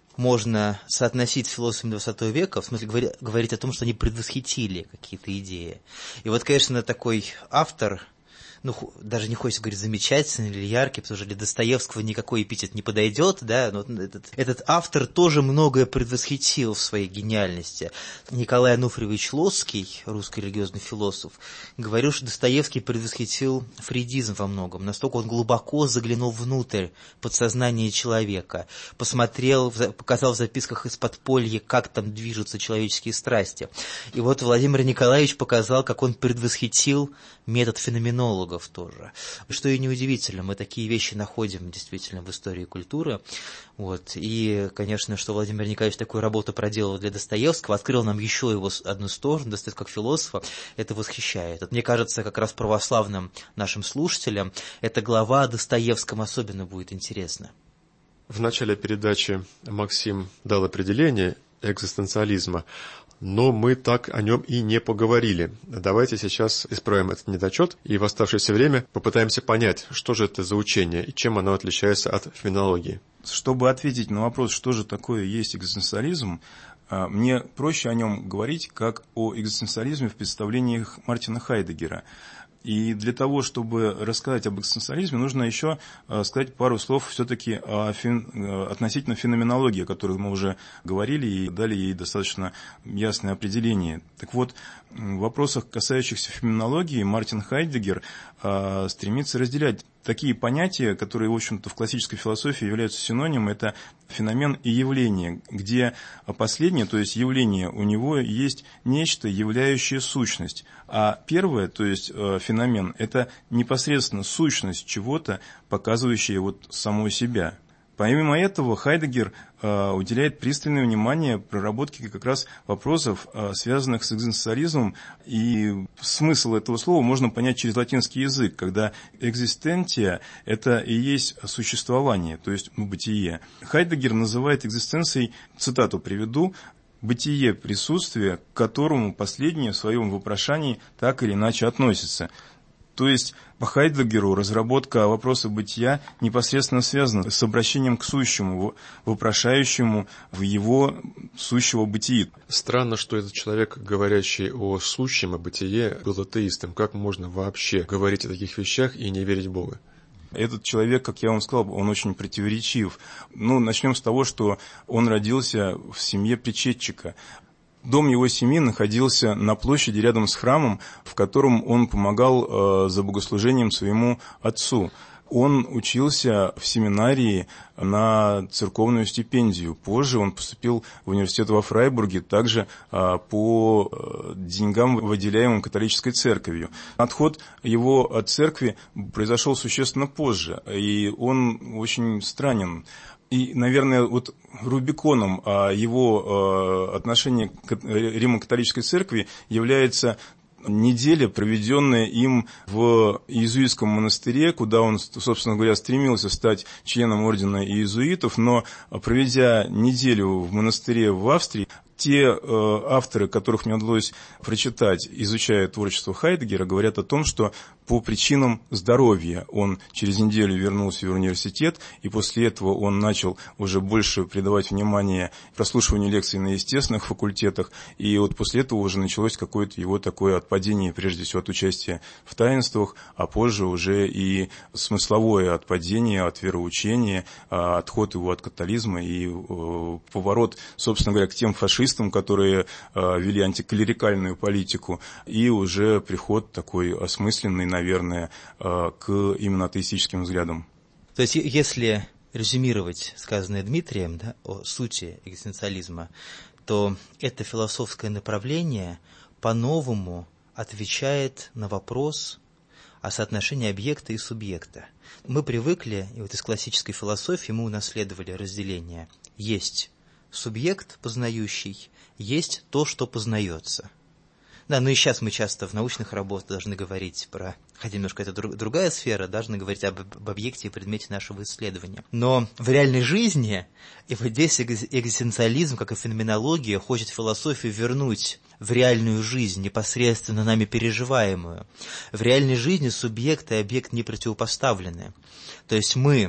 можно соотносить с философами двадцатого века, в смысле говори, говорить о том, что они предвосхитили какие-то идеи. И вот, конечно, такой автор, ну, даже не хочется говорить замечательный или яркий, потому что для Достоевского никакой эпитет не подойдет, да, но этот, этот автор тоже многое предвосхитил в своей гениальности. Николай Ануфриевич Лосский, русский религиозный философ, говорил, что Достоевский предвосхитил фрейдизм во многом, настолько он глубоко заглянул внутрь подсознания человека, посмотрел, показал в записках из подполья, как там движутся человеческие страсти. И вот Владимир Николаевич показал, как он предвосхитил метод феноменологов тоже. Что и неудивительно, мы такие вещи находим действительно в истории культуры. Вот. И, конечно, что Владимир Николаевич такую работу проделал для Достоевского, открыл нам еще его одну сторону, Достоевского как философа, это восхищает. Это, мне кажется, как раз православным нашим слушателям эта глава о Достоевском особенно будет интересна. В начале передачи Максим дал определение экзистенциализма, но мы так о нем и не поговорили. Давайте сейчас исправим этот недочет и в оставшееся время попытаемся понять, что же это за учение и чем оно отличается от феноменологии. Чтобы ответить на вопрос, что же такое есть экзистенциализм, мне проще о нем говорить как о экзистенциализме в представлениях Мартина Хайдеггера. И для того, чтобы рассказать об экзистенциализме, нужно еще сказать пару слов все-таки о фен... относительно феноменологии, о которой мы уже говорили и дали ей достаточно ясное определение. Так вот, в вопросах, касающихся феноменологии, Мартин Хайдеггер стремится разделять такие понятия, которые, в общем-то, в классической философии являются синонимом, это феномен и явление, где последнее, то есть явление, у него есть нечто, являющее сущность, а первое, то есть феномен, это непосредственно сущность чего-то, показывающее вот саму себя. Помимо этого, Хайдеггер э, уделяет пристальное внимание проработке как раз вопросов, э, связанных с экзистенциализмом, и смысл этого слова можно понять через латинский язык, когда экзистенция – это и есть существование, то есть бытие. Хайдеггер называет экзистенцией, цитату приведу, «бытие присутствия, к которому последнее в своем вопрошании так или иначе относится». То есть по Хайдеггеру разработка вопроса бытия непосредственно связана с обращением к сущему, вопрошающему в его сущего бытии. Странно, что этот человек, говорящий о сущем, о бытие, был атеистом. Как можно вообще говорить о таких вещах и не верить в Бога? Этот человек, как я вам сказал, он очень противоречив. Ну, начнем с того, что он родился в семье причетчика. Дом его семьи находился на площади рядом с храмом, в котором он помогал э, за богослужением своему отцу. Он учился в семинарии на церковную стипендию. Позже он поступил в университет во Фрайбурге, также а, по а, деньгам, выделяемым католической церковью. Отход его от церкви произошел существенно позже, и он очень странен. И, наверное, вот рубиконом а, его а, отношения к Римо-католической церкви является неделя, проведенная им в иезуитском монастыре, куда он, собственно говоря, стремился стать членом ордена иезуитов, но, проведя неделю в монастыре в Австрии, те э, авторы, которых мне удалось прочитать, изучая творчество Хайдеггера, говорят о том, что по причинам здоровья он через неделю вернулся в университет, и после этого он начал уже больше придавать внимание прослушиванию лекций на естественных факультетах, и вот после этого уже началось какое-то его такое отпадение, прежде всего от участия в таинствах, а позже уже и смысловое отпадение от вероучения, отход его от католизма и э, поворот, собственно говоря, к тем фашистам, которые э, вели антиклерикальную политику, и уже приход такой осмысленный, наверное, э, к именно атеистическим взглядам. То есть, если резюмировать сказанное Дмитрием, да, о сути экзистенциализма, то это философское направление по-новому отвечает на вопрос о соотношении объекта и субъекта. Мы привыкли, и вот из классической философии мы унаследовали разделение. Есть субъект познающий, есть то, что познается. Да, ну и сейчас мы часто в научных работах должны говорить про, хотя немножко это друг, другая сфера, должны говорить об, об объекте и предмете нашего исследования. Но в реальной жизни, и вот здесь экзистенциализм, как и феноменология, хочет философию вернуть в реальную жизнь, непосредственно нами переживаемую. В реальной жизни субъект и объект не противопоставлены. То есть мы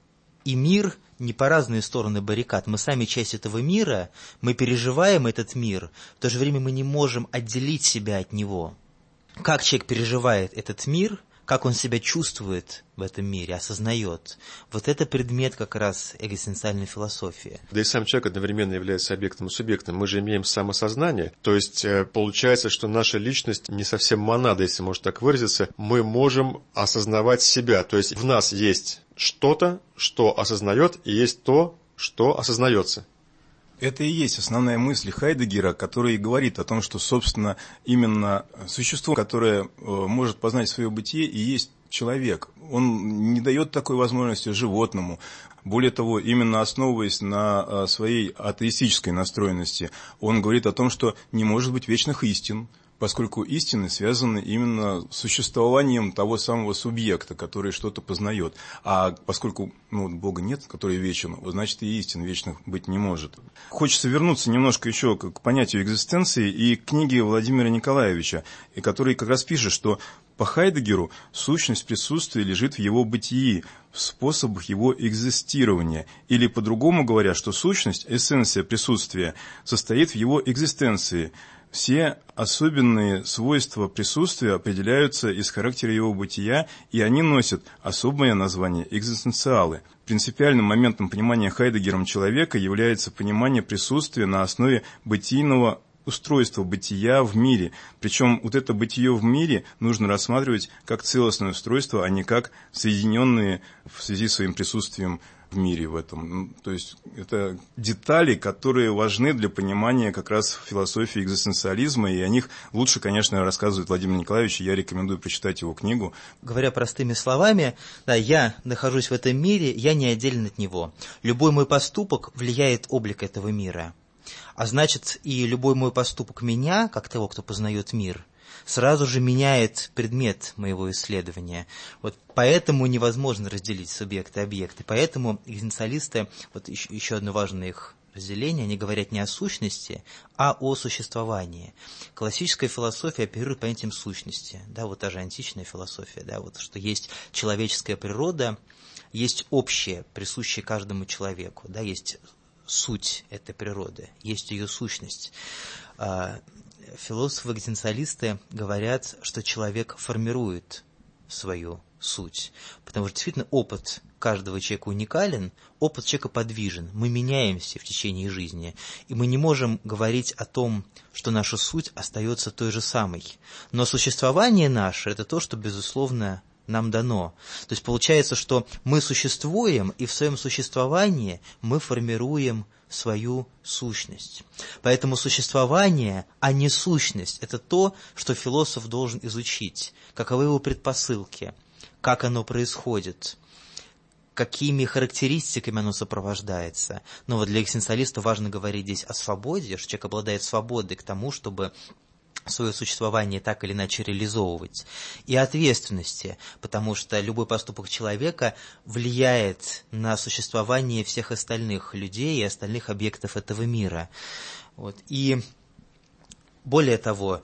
и мир не по разные стороны баррикад. Мы сами часть этого мира, мы переживаем этот мир, в то же время мы не можем отделить себя от него. Как человек переживает этот мир, как он себя чувствует в этом мире, осознает. Вот это предмет как раз экзистенциальной философии. Да и сам человек одновременно является объектом и субъектом. Мы же имеем самосознание, то есть получается, что наша личность не совсем монада, если можно так выразиться. Мы можем осознавать себя, то есть в нас есть что-то, что осознает, и есть то, что осознается. Это и есть основная мысль Хайдеггера, который говорит о том, что, собственно, именно существо, которое может познать свое бытие, и есть человек. Он не дает такой возможности животному. Более того, именно основываясь на своей атеистической настроенности, он говорит о том, что не может быть вечных истин, поскольку истины связаны именно с существованием того самого субъекта, который что-то познает. А поскольку ну, Бога нет, который вечен, значит и истин вечных быть не может. Хочется вернуться немножко еще к понятию экзистенции и к книге Владимира Николаевича, который как раз пишет, что по Хайдеггеру сущность присутствия лежит в его бытии, в способах его экзистирования. Или по-другому говоря, что сущность, эссенция присутствия, состоит в его экзистенции. Все особенные свойства присутствия определяются из характера его бытия, и они носят особое название экзистенциалы. Принципиальным моментом понимания Хайдеггером человека является понимание присутствия на основе бытийного устройства бытия в мире. Причем вот это бытие в мире нужно рассматривать как целостное устройство, а не как соединенные в связи с своим присутствием в мире в этом. То есть это детали, которые важны для понимания как раз философии экзистенциализма, и о них лучше, конечно, рассказывает Владимир Николаевич, и я рекомендую прочитать его книгу. Говоря простыми словами, да, я нахожусь в этом мире, я не отделен от него. Любой мой поступок влияет облик этого мира. А значит, и любой мой поступок меня, как того, кто познает мир, сразу же меняет предмет моего исследования. Вот поэтому невозможно разделить субъект и объект. И поэтому экзистенциалисты, вот еще, еще одно важное их разделения, они говорят не о сущности, а о существовании. Классическая философия оперирует понятием сущности, да, вот та же античная философия, да, вот что есть человеческая природа, есть общее, присущее каждому человеку, да, есть суть этой природы, есть ее сущность. Философы-экзистенциалисты говорят, что человек формирует свою суть, потому что действительно опыт каждого человека уникален, опыт человека подвижен, мы меняемся в течение жизни, и мы не можем говорить о том, что наша суть остается той же самой. Но существование наше – это то, что, безусловно, нам дано. То есть получается, что мы существуем, и в своем существовании мы формируем свою сущность. Поэтому существование, а не сущность, это то, что философ должен изучить. Каковы его предпосылки, как оно происходит, какими характеристиками оно сопровождается. Но вот для экзистенциалиста важно говорить здесь о свободе, что человек обладает свободой к тому, чтобы свое существование так или иначе реализовывать, и ответственности, потому что любой поступок человека влияет на существование всех остальных людей и остальных объектов этого мира. Вот. И более того,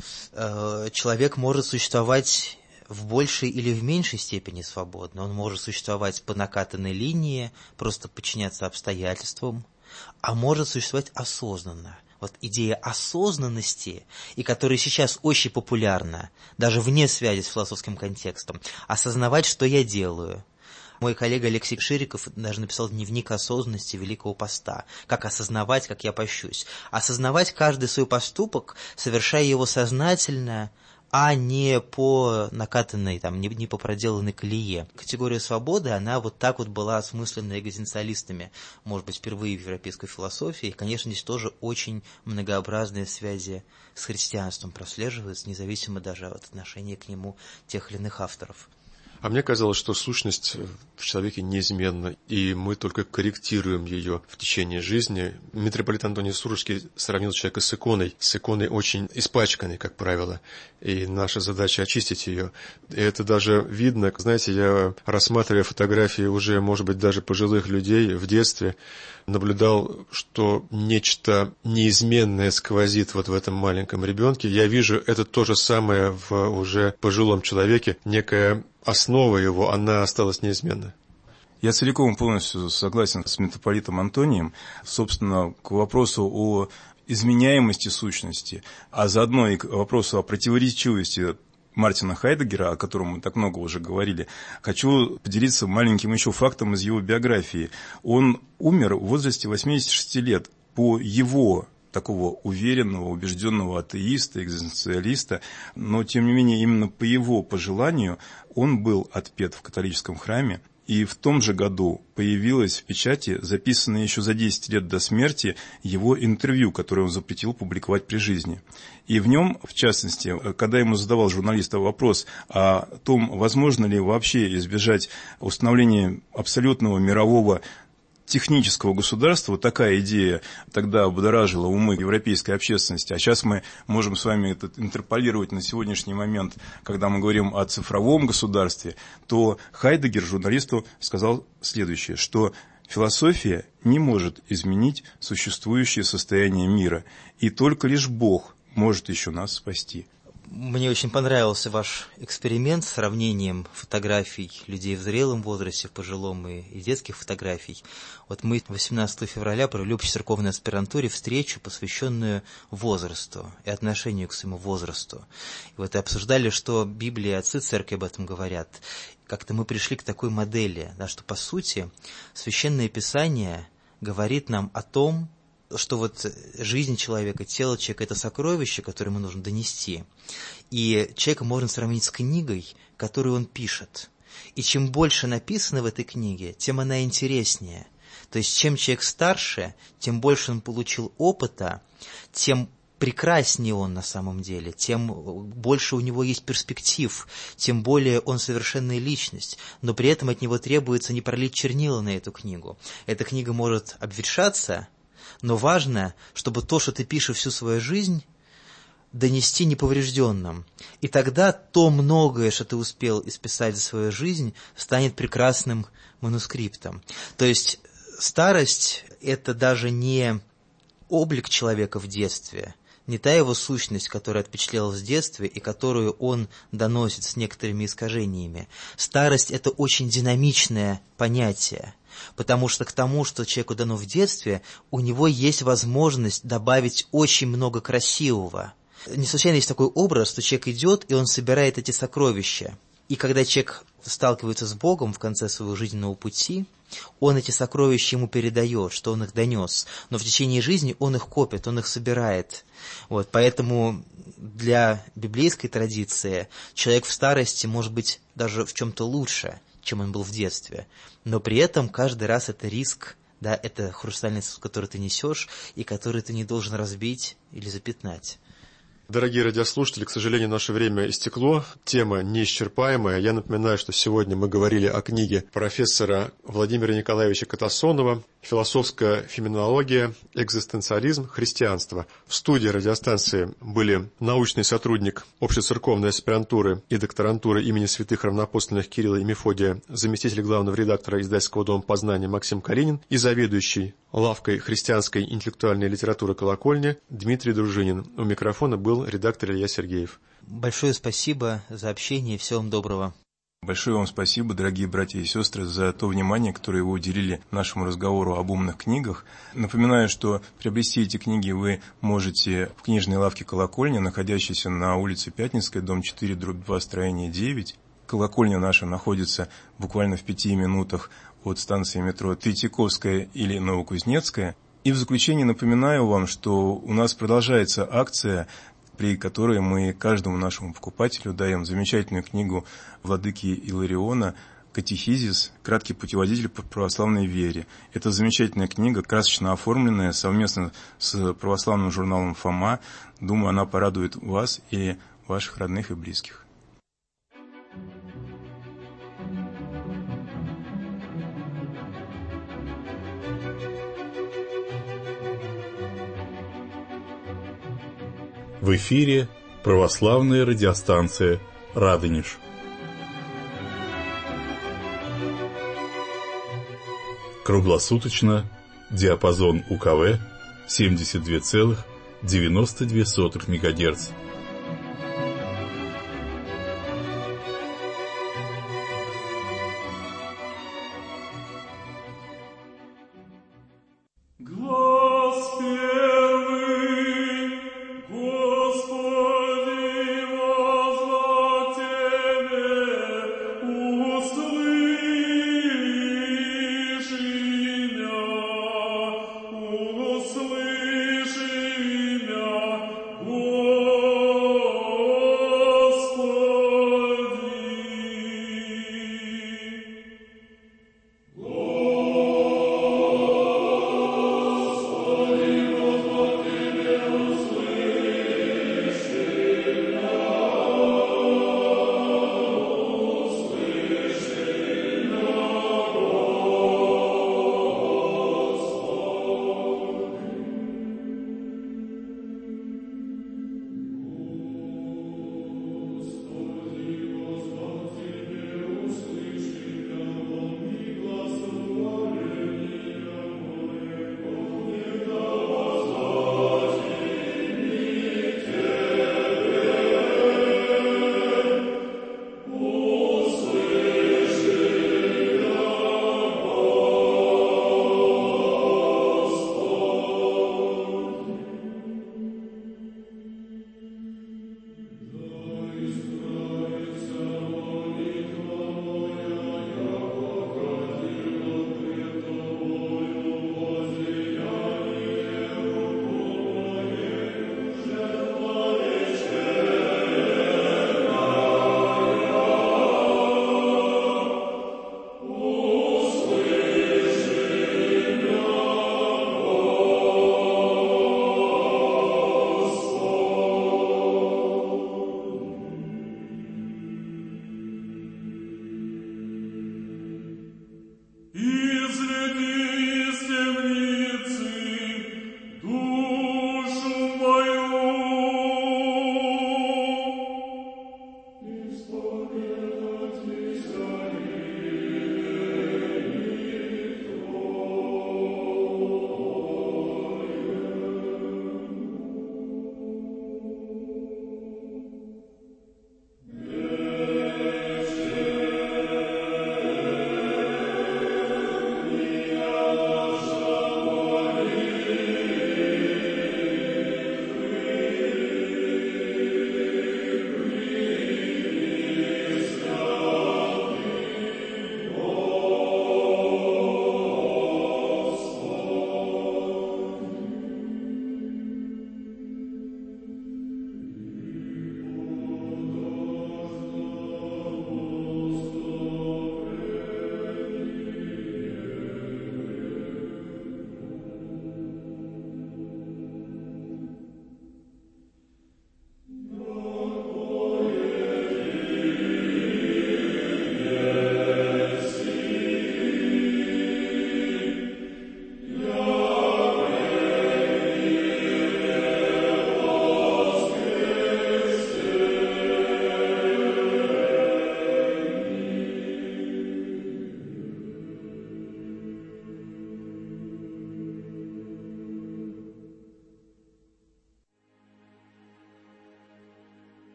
человек может существовать в большей или в меньшей степени свободно. Он может существовать по накатанной линии, просто подчиняться обстоятельствам, а может существовать осознанно. Вот идея осознанности, и которая сейчас очень популярна, даже вне связи с философским контекстом, осознавать, что я делаю. Мой коллега Алексей Шириков даже написал дневник осознанности Великого Поста. Как осознавать, как я пощусь. Осознавать каждый свой поступок, совершая его сознательно, а не по накатанной, там, не, не по проделанной колее. Категория свободы, она вот так вот была осмыслена экзистенциалистами, может быть, впервые в европейской философии. И, конечно, здесь тоже очень многообразные связи с христианством прослеживаются, независимо даже от отношения к нему тех или иных авторов. А мне казалось, что сущность в человеке неизменна, и мы только корректируем ее в течение жизни. Митрополит Антоний Сурожский сравнил человека с иконой, с иконой очень испачканной, как правило, и наша задача очистить ее. И это даже видно, знаете, я, рассматривая фотографии уже, может быть, даже пожилых людей в детстве, наблюдал, что нечто неизменное сквозит вот в этом маленьком ребенке. Я вижу это то же самое в уже пожилом человеке, некая основа его, она осталась неизменной. Я целиком полностью согласен с митрополитом Антонием, собственно, к вопросу о изменяемости сущности, а заодно и к вопросу о противоречивости Мартина Хайдеггера, о котором мы так много уже говорили, хочу поделиться маленьким еще фактом из его биографии. Он умер в возрасте восьмидесяти шести лет. По его такого уверенного, убежденного атеиста, экзистенциалиста, но, тем не менее, именно по его пожеланию он был отпет в католическом храме. И в том же году появилось в печати, записанное еще за десять лет до смерти, его интервью, которое он запретил публиковать при жизни. И в нем, в частности, когда ему задавал журналист вопрос о том, возможно ли вообще избежать установления абсолютного мирового технического государства, вот такая идея тогда обудоражила умы европейской общественности, а сейчас мы можем с вами это интерполировать на сегодняшний момент, когда мы говорим о цифровом государстве, то Хайдеггер журналисту сказал следующее, что философия не может изменить существующее состояние мира, и только лишь Бог может еще нас спасти. Мне очень понравился ваш эксперимент с сравнением фотографий людей в зрелом возрасте, в пожилом и, и детских фотографий. Вот мы восемнадцатого февраля провели в общецерковной аспирантуре встречу, посвященную возрасту и отношению к своему возрасту. И вот и обсуждали, что Библия и отцы церкви об этом говорят. Как-то мы пришли к такой модели, да, что, по сути, Священное Писание говорит нам о том, что вот жизнь человека, тело человека – это сокровище, которое ему нужно донести. И человека можно сравнить с книгой, которую он пишет. И чем больше написано в этой книге, тем она интереснее. То есть, чем человек старше, тем больше он получил опыта, тем прекраснее он на самом деле, тем больше у него есть перспектив, тем более он совершенная личность, но при этом от него требуется не пролить чернила на эту книгу. Эта книга может обветшаться, но важно, чтобы то, что ты пишешь всю свою жизнь, донести неповрежденным. И тогда то многое, что ты успел исписать за свою жизнь, станет прекрасным манускриптом. То есть старость – это даже не облик человека в детстве, не та его сущность, которая отпечатлелась в детстве и которую он доносит с некоторыми искажениями. Старость – это очень динамичное понятие, потому что к тому, что человеку дано в детстве, у него есть возможность добавить очень много красивого. Не случайно есть такой образ, что человек идет, и он собирает эти сокровища. И когда человек сталкивается с Богом в конце своего жизненного пути, он эти сокровища ему передает, что он их донес. Но в течение жизни он их копит, он их собирает. Вот, поэтому для библейской традиции человек в старости может быть даже в чем-то лучше, чем он был в детстве. Но при этом каждый раз это риск, да, это хрустальный сосуд, который ты несешь, и который ты не должен разбить или запятнать. Дорогие радиослушатели, к сожалению, наше время истекло, тема неисчерпаемая. Я напоминаю, что сегодня мы говорили о книге профессора Владимира Николаевича Катасонова «Философская феноменология, экзистенциализм, христианство». В студии радиостанции были научный сотрудник общецерковной аспирантуры и докторантуры имени святых равноапостольных Кирилла и Мефодия, заместитель главного редактора издательского дома «Познание» Максим Калинин и заведующий лавкой христианской интеллектуальной литературы «Колокольня» Дмитрий Дружинин. У микрофона был редактор Илья Сергеев. Большое спасибо за общение, всего вам доброго. Большое вам спасибо, дорогие братья и сестры, за то внимание, которое вы уделили нашему разговору об умных книгах. Напоминаю, что приобрести эти книги вы можете в книжной лавке «Колокольня», находящейся на улице Пятницкой, дом четыре, дробь два, строение девять. Колокольня наша находится буквально в пяти минутах от станции метро Третьяковская или Новокузнецкая. И в заключение напоминаю вам, что у нас продолжается акция, при которой мы каждому нашему покупателю даем замечательную книгу владыки Илариона «Катехизис. Краткий путеводитель по православной вере». Это замечательная книга, красочно оформленная совместно с православным журналом «Фома». Думаю, она порадует вас и ваших родных и близких. В эфире православная радиостанция «Радонеж». Круглосуточно диапазон УКВ семьдесят два целых девяносто две сотых мегагерца.